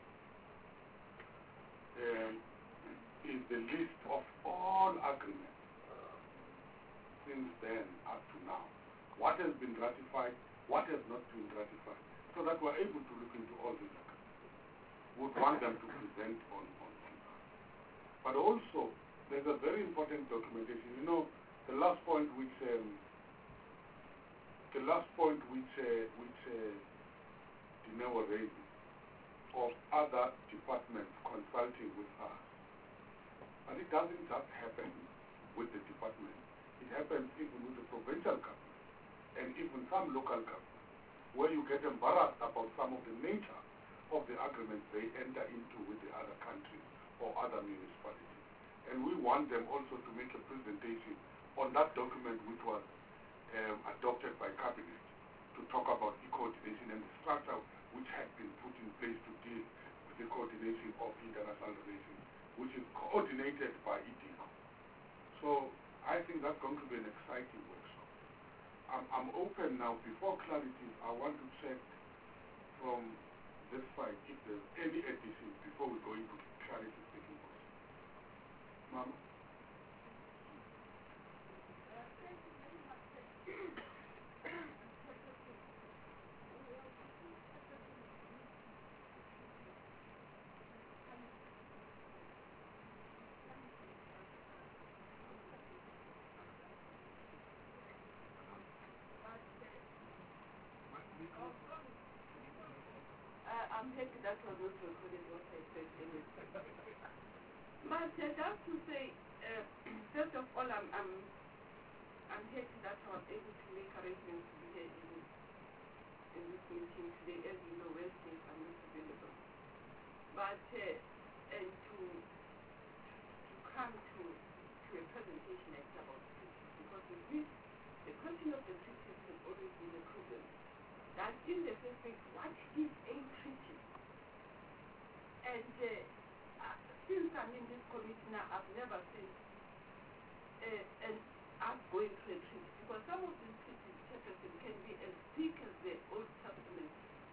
um, is the list of all agreements since then up to now. What has been ratified, what has not been ratified, so that we're able to look into all these agreements. We would want them to present on, on, on that. But also, there's a very important documentation. You know, the last point which, um, the last point which uh, which uh, Dineo raised, of other departments consulting with us. And it doesn't just happen with the department. It happens even with the provincial government and even some local governments, where you get embarrassed about some of the nature of the agreements they enter into with the other countries or other municipalities. And we want them also to make a presentation on that document which was um, adopted by Cabinet to talk about e-coordination and the structure which had been put in place to deal with the coordination of international relations, which is coordinated by I D I C O. So I think that's going to be an exciting workshop. I'm, I'm open now. Before clarities, I want to check from this side if there's any additions before we go into clarity taking questions. Mama?
I'm happy that was not recorded what I said anyway. But uh, just to say, uh, first of all, I'm, I'm, I'm happy that I was able to make arrangements to be here in, in this meeting today. As you know, Wednesdays I'm not available. But uh, and to, to come to, to a presentation like that about treaties, because with me, the question of the treaties has always been a problem. That in the first place, what is a treaty? And uh, uh, since I'm in this committee now, I've never seen uh, an us going to a treaty, because some of these treaties, Jefferson, can be as thick as the Old Testament.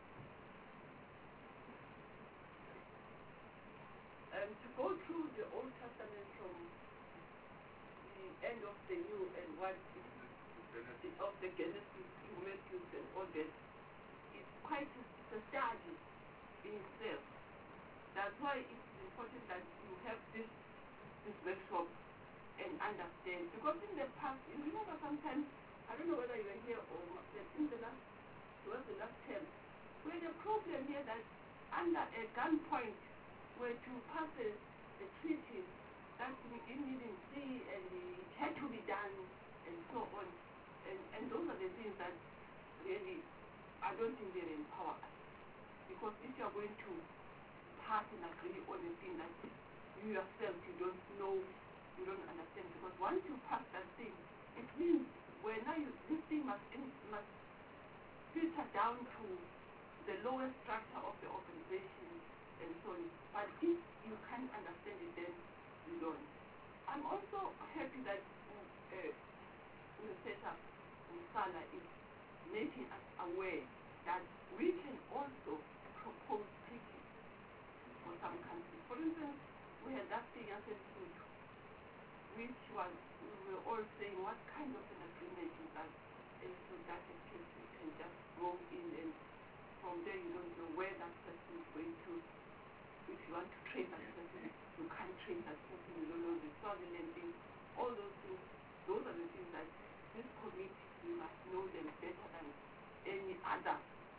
And to go through the Old Testament from the end of the New and what is of the Genesis to Matthew and all that, it's quite a, it's a study in itself. That's why it's important that you have this this workshop and understand. Because in the past, you remember sometimes, I don't know whether you were here or not, that in the last, towards the last term, we had a problem here that under a gunpoint were to pass a, a treaty that we didn't see and it had to be done and so on. And, and those are the things that really, I don't think they empower us. Because if you are going to pass and agree on a thing that you yourself, you don't know, you don't understand, because once you pass that thing, it means where now you, this thing must, must filter down to the lowest structure of the organization and so on. But if you can't understand it, then you don't. I'm also happy that uh, the setup Sala is making us aware that we can also propose treaties for some countries. For instance, we had that thing as a food, which was, we were all saying, what kind of an agreement is that? And so that a case you can just go in and from there you don't know where that person is going to. If you want to train that person, you can't train that person, you don't know the Swaziland thing, all those things. Those are the things that this committee, you must know them better than any other,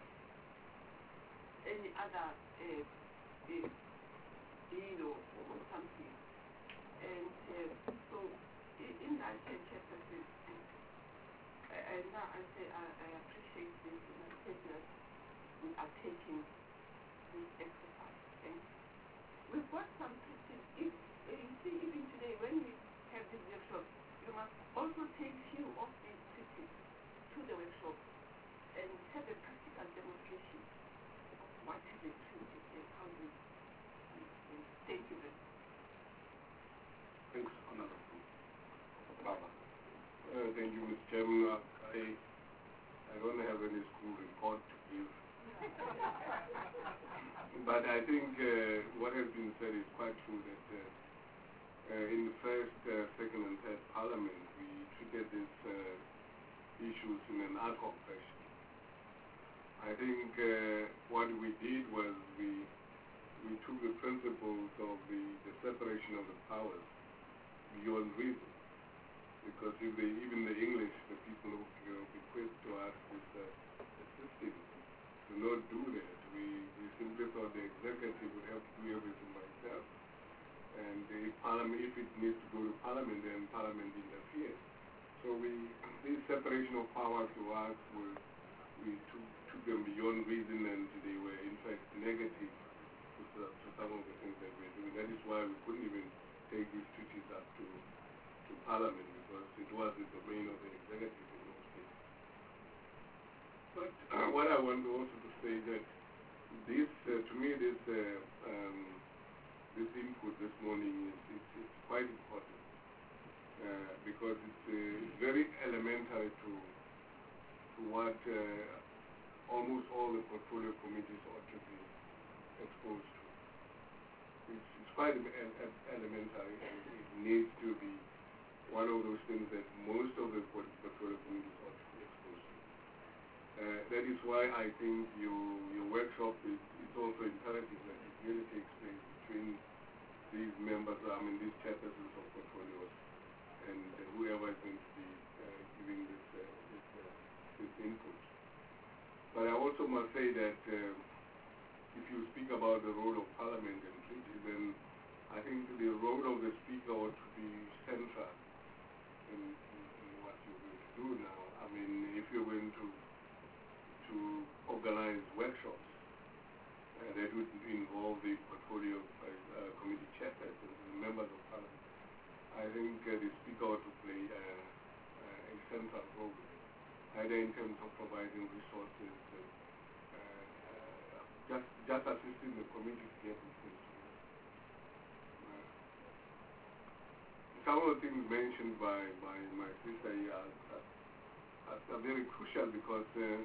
any other uh, uh, deal or, or something. And uh, so, in, in that chapter, and now I say I, I appreciate this, and I said that we are taking this exercise. And we've got some pieces. If uh, you see, even today, when we have this workshop, you must also take few of these pieces to the workshop and have a practical demonstration of what is a treaty and how do you thank you very much.
Thanks, Honorable Baba.
Uh, thank you, Mister Chairman. I, I don't have any school report to give. But I think uh, what has been said is quite true that uh, uh, in the first, uh, second and third parliament we treated these uh, issues in an ad hoc fashion. I think uh, what we did was we, we took the principles of the, the separation of the powers beyond reason. Because if they, even the English, the people who you know, bequeathed to us this to not do that. We, we simply thought the executive would have to do everything by itself. And if, parliament, if it needs to go to Parliament, then Parliament interferes. So we, this separation of powers to us, were, we took, took them beyond reason, and they were in fact negative to, to some of the things that we're doing. That is why we couldn't even take these treaties up to, to Parliament, because it was the domain of the executive in those cases. But uh, what I want also to say that this, uh, to me, this uh, um, this input this morning is it's, it's quite important uh, because it's, uh, it's very elementary to to what uh, almost all the portfolio committees ought to be exposed to. It's, it's quite elementary, and it needs to be one of those things that most of the portfolio committees ought to be exposed to. Uh, that is why I think you, your workshop is, is also imperative that it really takes place between these members, I mean these chairpersons of portfolios, and uh, whoever is going to be uh, giving this, uh, this, uh, this input. But I also must say that uh, if you speak about the role of Parliament and treaty, then I think the role of the Speaker ought to be central in, in, in what you're going to do now. I mean, if you're going to to organize workshops uh, that would involve the portfolio uh, uh, committee chairpersons and members of Parliament, I think uh, the Speaker ought to play uh, uh, a central role, either in terms of providing resources, uh, uh, just just assisting the committee to get these things together. Uh, some of the things mentioned by, by my sister here are, are, are very crucial because uh,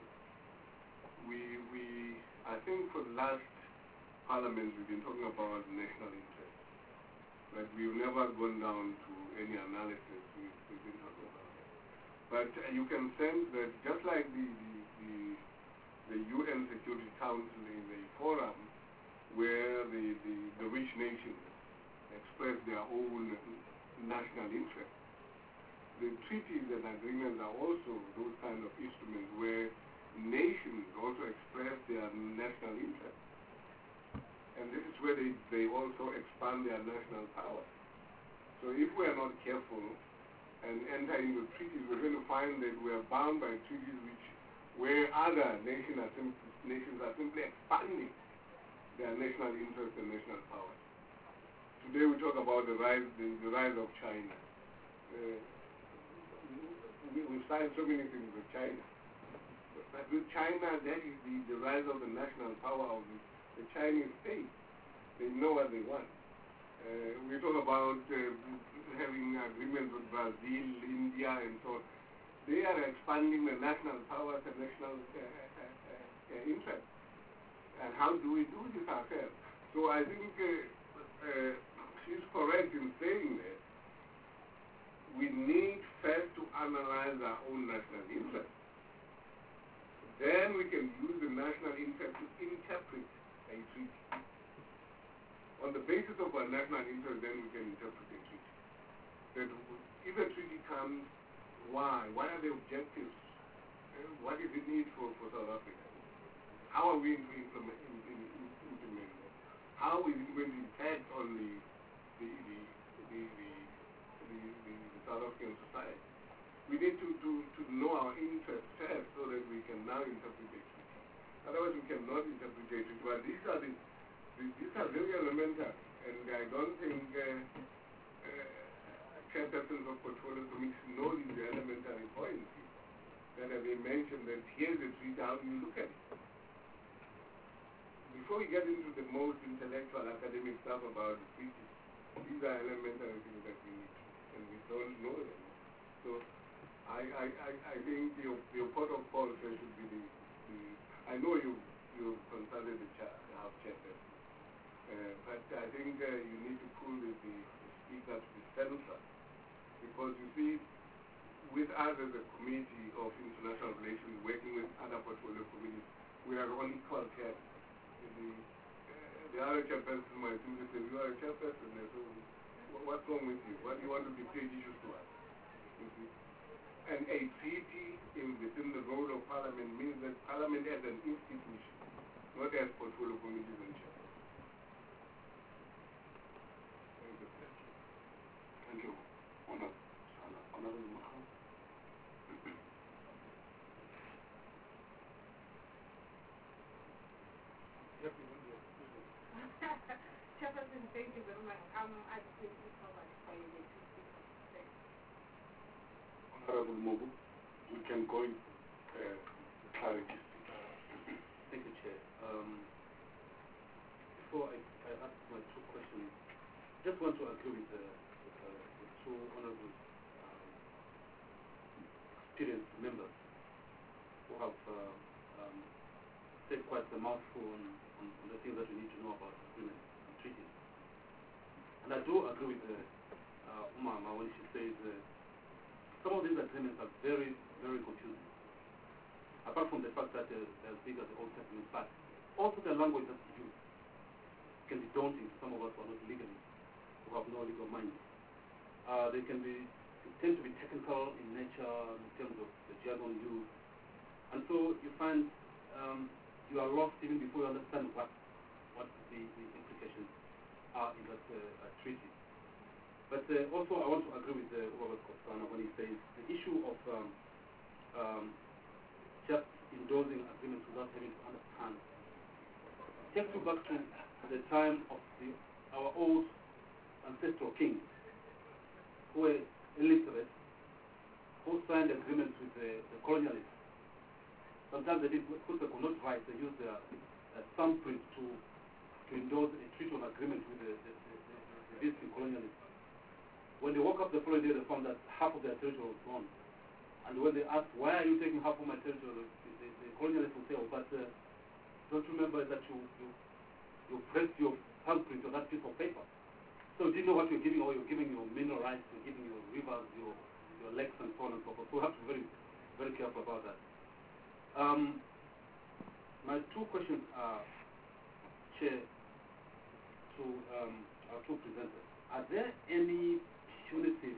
we, we, I think for the last Parliament we've been talking about national interest, but we've never gone down to any analysis. We've, we've been talking about it. But uh, you can sense that just like the, the, the, the U N Security Council is a forum where the, the, the rich nations express their own national interest, the treaties and agreements are also those kind of instruments where nations also express their national interest. And this is where they, they also expand their national power. So if we are not careful and enter into treaties, we're going to find that we are bound by treaties which, where other nations are, sim nations are simply expanding their national interest and national power. Today we talk about the rise, the, the rise of China. Uh, we, we signed so many things with China. But with China, that is the, the rise of the national power of the, the Chinese state. They know what they want. Uh, we talk about uh, having agreements with Brazil, India, and so on. They are expanding the national powers and national uh, uh, uh, uh, interests. And how do we do this ourselves? So I think uh, uh, she's correct in saying that we need first to analyze our own national interests. Then we can use the national interest to interpret a treaty. On the basis of our national interest, then we can interpret a treaty. That if a treaty comes, why? What are the objectives? Uh, what is the need for, for South Africa? How are we going to implement, implement that? How is it going to impact on the, the, the, the, the, the, the, the South African society? We need to, to, to know our interests first so that we can now interpret it. Otherwise we cannot interpret it. But these are, the, these are very elementary, and I don't think uh, uh, chairpersons of portfolio committees know these elementary points that have been mentioned, that here's the treaty, how do you look at it? Before we get into the most intellectual academic stuff about the treaty, these are elementary things that we need, and we don't know them. So I, I, I, I think your, your port of call should be the, the, I know you, you consulted the, chair, the House chairperson, uh, but I think uh, you need to pull the, the, the speaker to the center, because you see, with us as a committee of international relations, working with other portfolio committees, we are only called chair. The, uh, the other chairperson might simply say, you are a chairperson, so what's wrong with you? What do you want to dictate issues to us? You see? And a treaty in, within the role of Parliament means that as Parliament as an institution, not as portfolio committees and chairs. Thank you.
Thank you. Honor, Honorable Mahal.
Chairperson, thank you very much. I'm absolutely covered by the two speakers.
Honorable Mobu, we can go in uh, clarity.
Thank you, Chair. Um, before I, I ask my two questions, just want to agree with the, with, uh, the two honorable um, experienced members who have uh, um, said quite a mouthful on, on, on the things that we need to know about agreements and treaties. And I do agree with uh, uh, Umama when she says uh, some of these agreements are very, very confusing. Apart from the fact that they're, they're as big as the Old Testament, but also the language that's used can be daunting to some of us who are not legalists, who have no legal mind. Uh, they can be, they tend to be technical in nature in terms of the jargon used. And so you find um, you are lost even before you understand what, what the, the implications are in that uh, uh, treaty. But uh, also I want to agree with uh, Robert Kostana when he says the issue of um, um, just endorsing agreements without having to understand. Take you back to the time of the, our old ancestral kings who were illiterate, who signed agreements with the, the colonialists. Sometimes they did, because they could not write, they used their uh, thumbprint to, to endorse a treaty of agreement with the, the, the, the, the visiting colonialists. When they woke up the following day, they found that half of their territory was gone. And when they asked, why are you taking half of my territory, the, the, the colonialists would say, oh, but uh, don't you remember that you, you, you pressed your thumbprint on that piece of paper? So you didn't know what you're giving, or you're giving your mineral rights, you're giving your rivers, your, your lakes, and so on and so forth. So we have to be very, very careful about that. Um, my two questions are, Chair, to um, our two presenters. Are there any punitive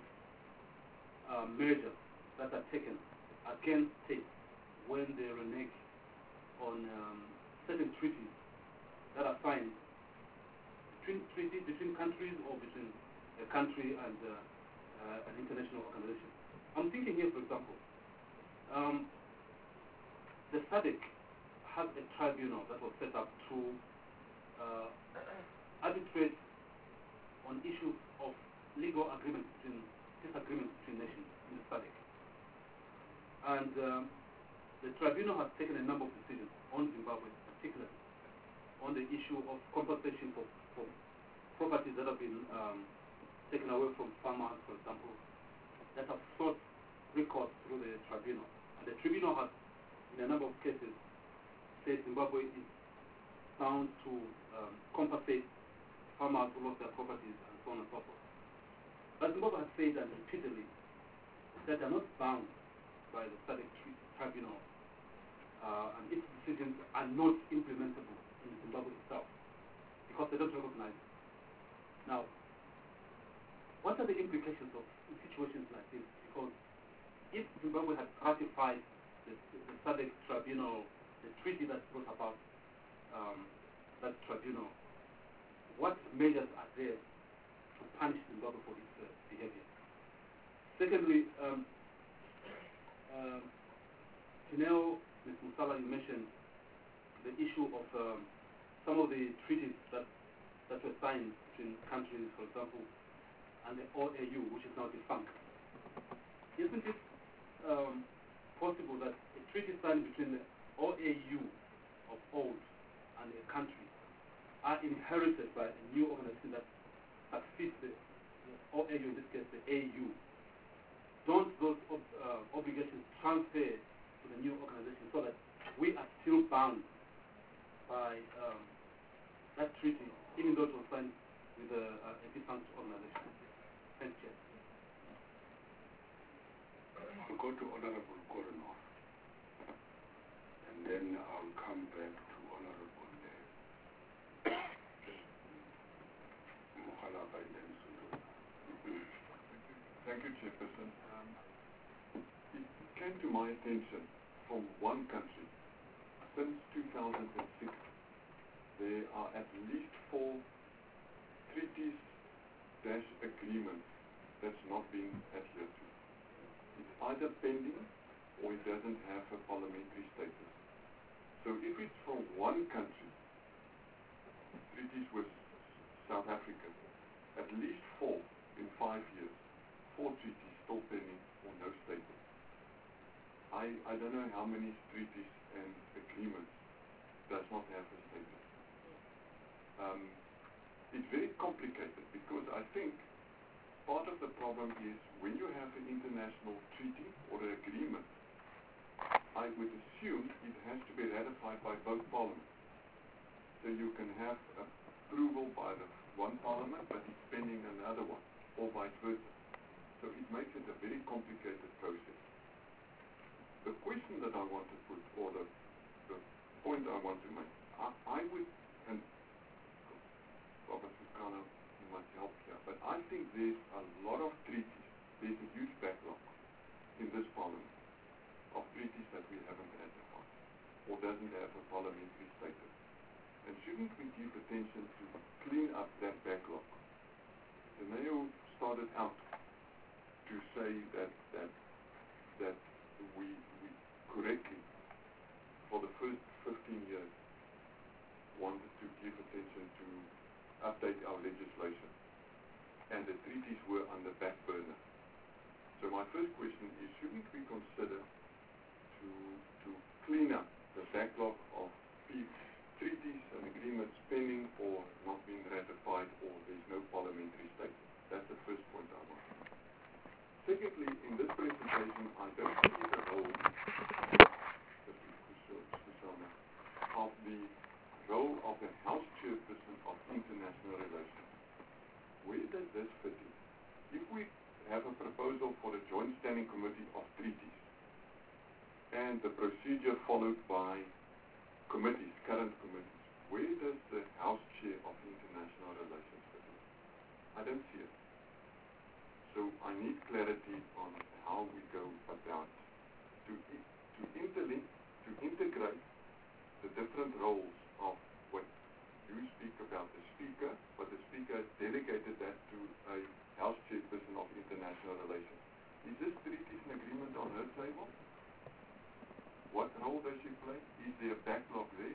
uh, measures that are taken against states when they renege on um, certain treaties that are signed between treaties between countries or between a country and uh, uh, an international organization? I'm thinking here, for example, um, the SADC has a tribunal that was set up to uh, arbitrate on issues of legal agreements between disagreements between nations in the SADC. And um, the tribunal has taken a number of decisions on Zimbabwe, particularly on the issue of compensation for, for properties that have been um, taken away from farmers, for example, that have sought recourse through the tribunal. And the tribunal has, in a number of cases, said Zimbabwe is bound to um, compensate farmers who lost their properties and so on and so forth. But Zimbabwe has said that repeatedly that they are not bound by the SADC tribunal uh, and its decisions are not implementable in Zimbabwe itself because they don't recognize it. Now, what are the implications of situations like this? Because if Zimbabwe had ratified the, the SADC tribunal, the treaty that brought about um, that tribunal, what measures are there to punish Zimbabwe for its uh, behavior? Secondly, um, um, Tineo, Miz Musala, you mentioned the issue of um, some of the treaties that, that were signed between countries, for example, and the O A U, which is now defunct. Isn't it um, possible that a treaty signed between the O A U of old and a country are inherited by a new organization that succeeds the, the O A U, in this case the A U? Don't those ob uh, obligations transfer to the new organization so that we are still bound by um, that treaty, even though it was signed with a, a defunct organization? Thank you.
I'll go to Honorable Koronov, and then I'll come back to Honorable Mukhalapa and then Sundu.
Thank you, Chairperson. Um, it came to my attention from one country
since two thousand six, there are at least four treaties dash agreements that's not being adhered to. It's either pending or it doesn't have a parliamentary status. So if it's from one country, treaties with South Africa, at least four in five years, four treaties still pending or no status. I, I don't know how many treaties and agreements does not have a status. Um, it's very complicated because I think part of the problem is when you have an international treaty or an agreement, I would assume it has to be ratified by both parliaments. So you can have approval by the one parliament, but it's pending another one, or vice versa. So it makes it a very complicated process. The question that I want to put, or the, the point I want to make, I, I would, and Robert Sukana might help here, but I think there's a lot of treaties, there's a huge backlog in this parliament of treaties that we haven't ratified, or doesn't have a parliamentary status. And shouldn't we give attention to clean up that backlog? The Mayo started out to say that that that we, we correctly, for the first fifteen years, wanted to give attention to update our legislation. And the treaties were on the back burner. So my first question is, shouldn't we consider to, to clean up the backlog of treaties and agreements pending or not being ratified, or there's no parliamentary status? That's the first point I want to make. Secondly, in this presentation, I don't see the role of the role of the House Chairperson of International Relations. Where does this fit in? If we have a proposal for a Joint Standing Committee of Treaties, and the procedure followed by committees, current committees, where does the House Chair of International Relations fit in? I don't see it. So I need clarity on how we go about to, to interlink, to integrate the different roles of what you speak about the Speaker, but the Speaker has delegated that to a House Chairperson of International Relations. Is this treaties and agreement on her table? What role does she play? Is there a backlog there?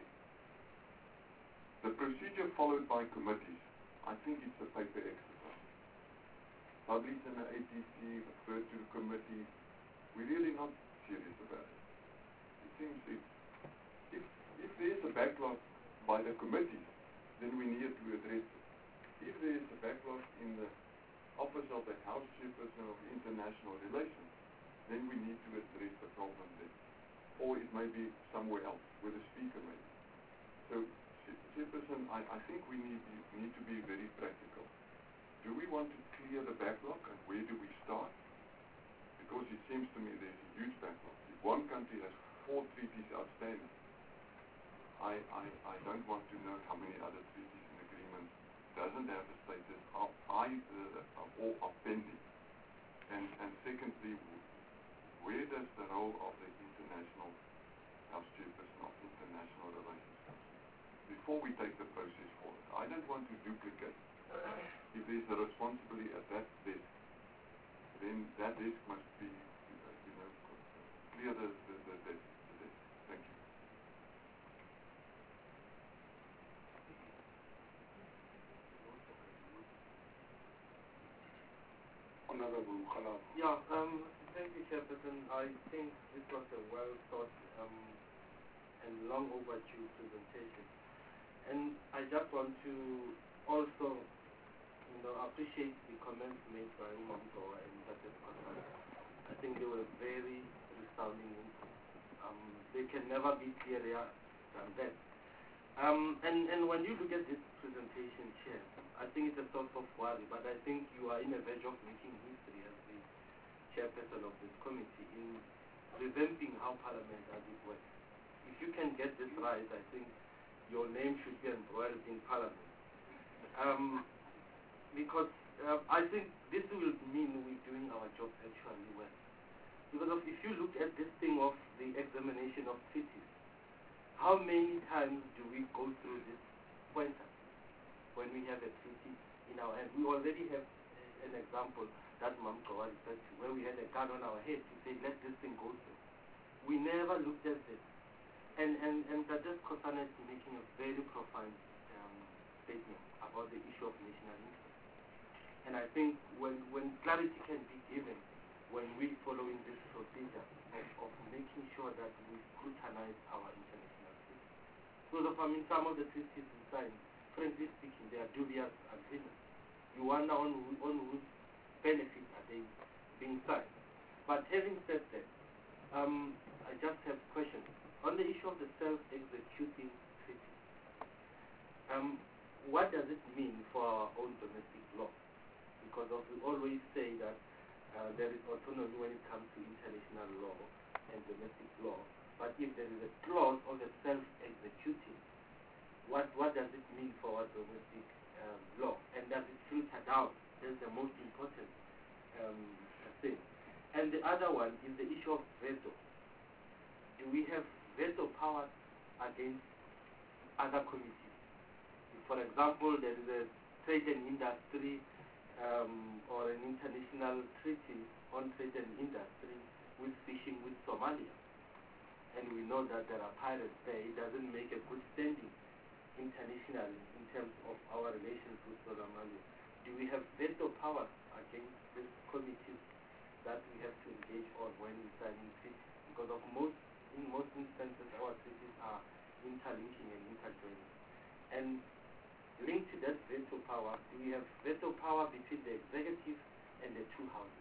The procedure followed by committees, I think it's a paper exercise. Publish in the A T C, refer to the committee. We're really not serious about it. It seems if, if, if there's a backlog by the committees, then we need to address it. If there's a backlog in the office of the House Chairperson of International Relations, then we need to address the problem there. Or it may be somewhere else, with a speaker maybe. So, Chairperson, I, I think we need, need to be very practical. Do we want to clear the backlog, and where do we start? Because it seems to me there's a huge backlog. If one country has four treaties outstanding, I, I, I don't want to know how many other treaties and agreements doesn't have a status of either or are pending. And, and secondly, where does the role of the International House Chairperson of International Relations come in? Before we take the process forward, I don't want to duplicate. If there's a responsibility at that desk, then that desk must be, you know, clear the, the, the, desk, the desk. Thank you.
Honorable Khalaf.
Yeah, um, thank you, Chairperson. I think this was a well thought um, and long overdue presentation. And I just want to also, you know, appreciate the comments made by Umamto and Doctor Kosan. I think they were very resounding. Um, they can never be clearer than that. Um, and, and when you look at this presentation, Chair, I think it's a source of worry, but I think you are in a verge of making history as the chairperson of this committee in revamping how Parliament does its work. If you can get this right, I think your name should be embroiled in Parliament. Um, because uh, I think this will mean we're doing our job actually well. Because of, if you look at this thing of the examination of treaties,
how many times do we go through this pointer when we have a treaty in our hand? We already have an example that Mam Kawa referred to, where we had a gun on our head to say, let this thing go through. We never looked at this. And, and, and Tadas Kosana is making a very profound um, statement about the issue of national interest. And I think when, when clarity can be given, when we following this procedure of, of making sure that we scrutinize our international treaties. So the, I mean, some of the treaties we signed, frankly speaking, they are dubious agreements. You wonder on, who, on whose benefits are they being signed. But having said that, um, I just have questions. On the issue of the self-executing treaty, um, what does it mean for our own domestic law? Because of, we always say that uh, there is autonomy when it comes to international law and domestic law, but if there is a clause of the self-executing, what, what does it mean for our domestic um, law? And does it filter down? That's the most important um, thing. And the other one is the issue of veto. Do we have veto powers against other committees? If, for example, there is a trade and industry um, or an international treaty on trade and industry with fishing with Somalia, and we know that there are pirates there, it doesn't make a good standing internationally in terms of our relations with Somalia. Do we have veto powers against these committees that we have to engage on when we sign treaties? Because of most in most instances, our treaties are interlinking and interjoining. And linked to that veto power, do we have veto power between the executive and the two houses?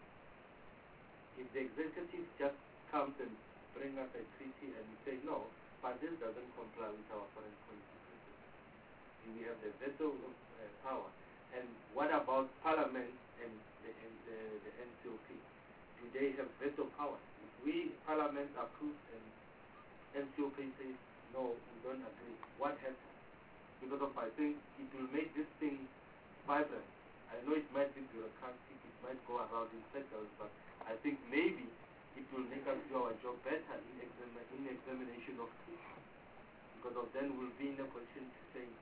If the executive just comes and brings us a treaty and we say no, but this doesn't comply with our foreign policy principles, do we have the veto uh, power? And what about Parliament and the, and the, the N C O P? Do they have veto power? If we, Parliament, approves and N C O P says, no, we don't agree, what happens? Because of, I think, it will make this thing vibrant. I know it might be bureaucratic, it might go around in circles, but I think maybe it will make us do our job better in, exam in examination of cases. Because of then we'll be in a position to say,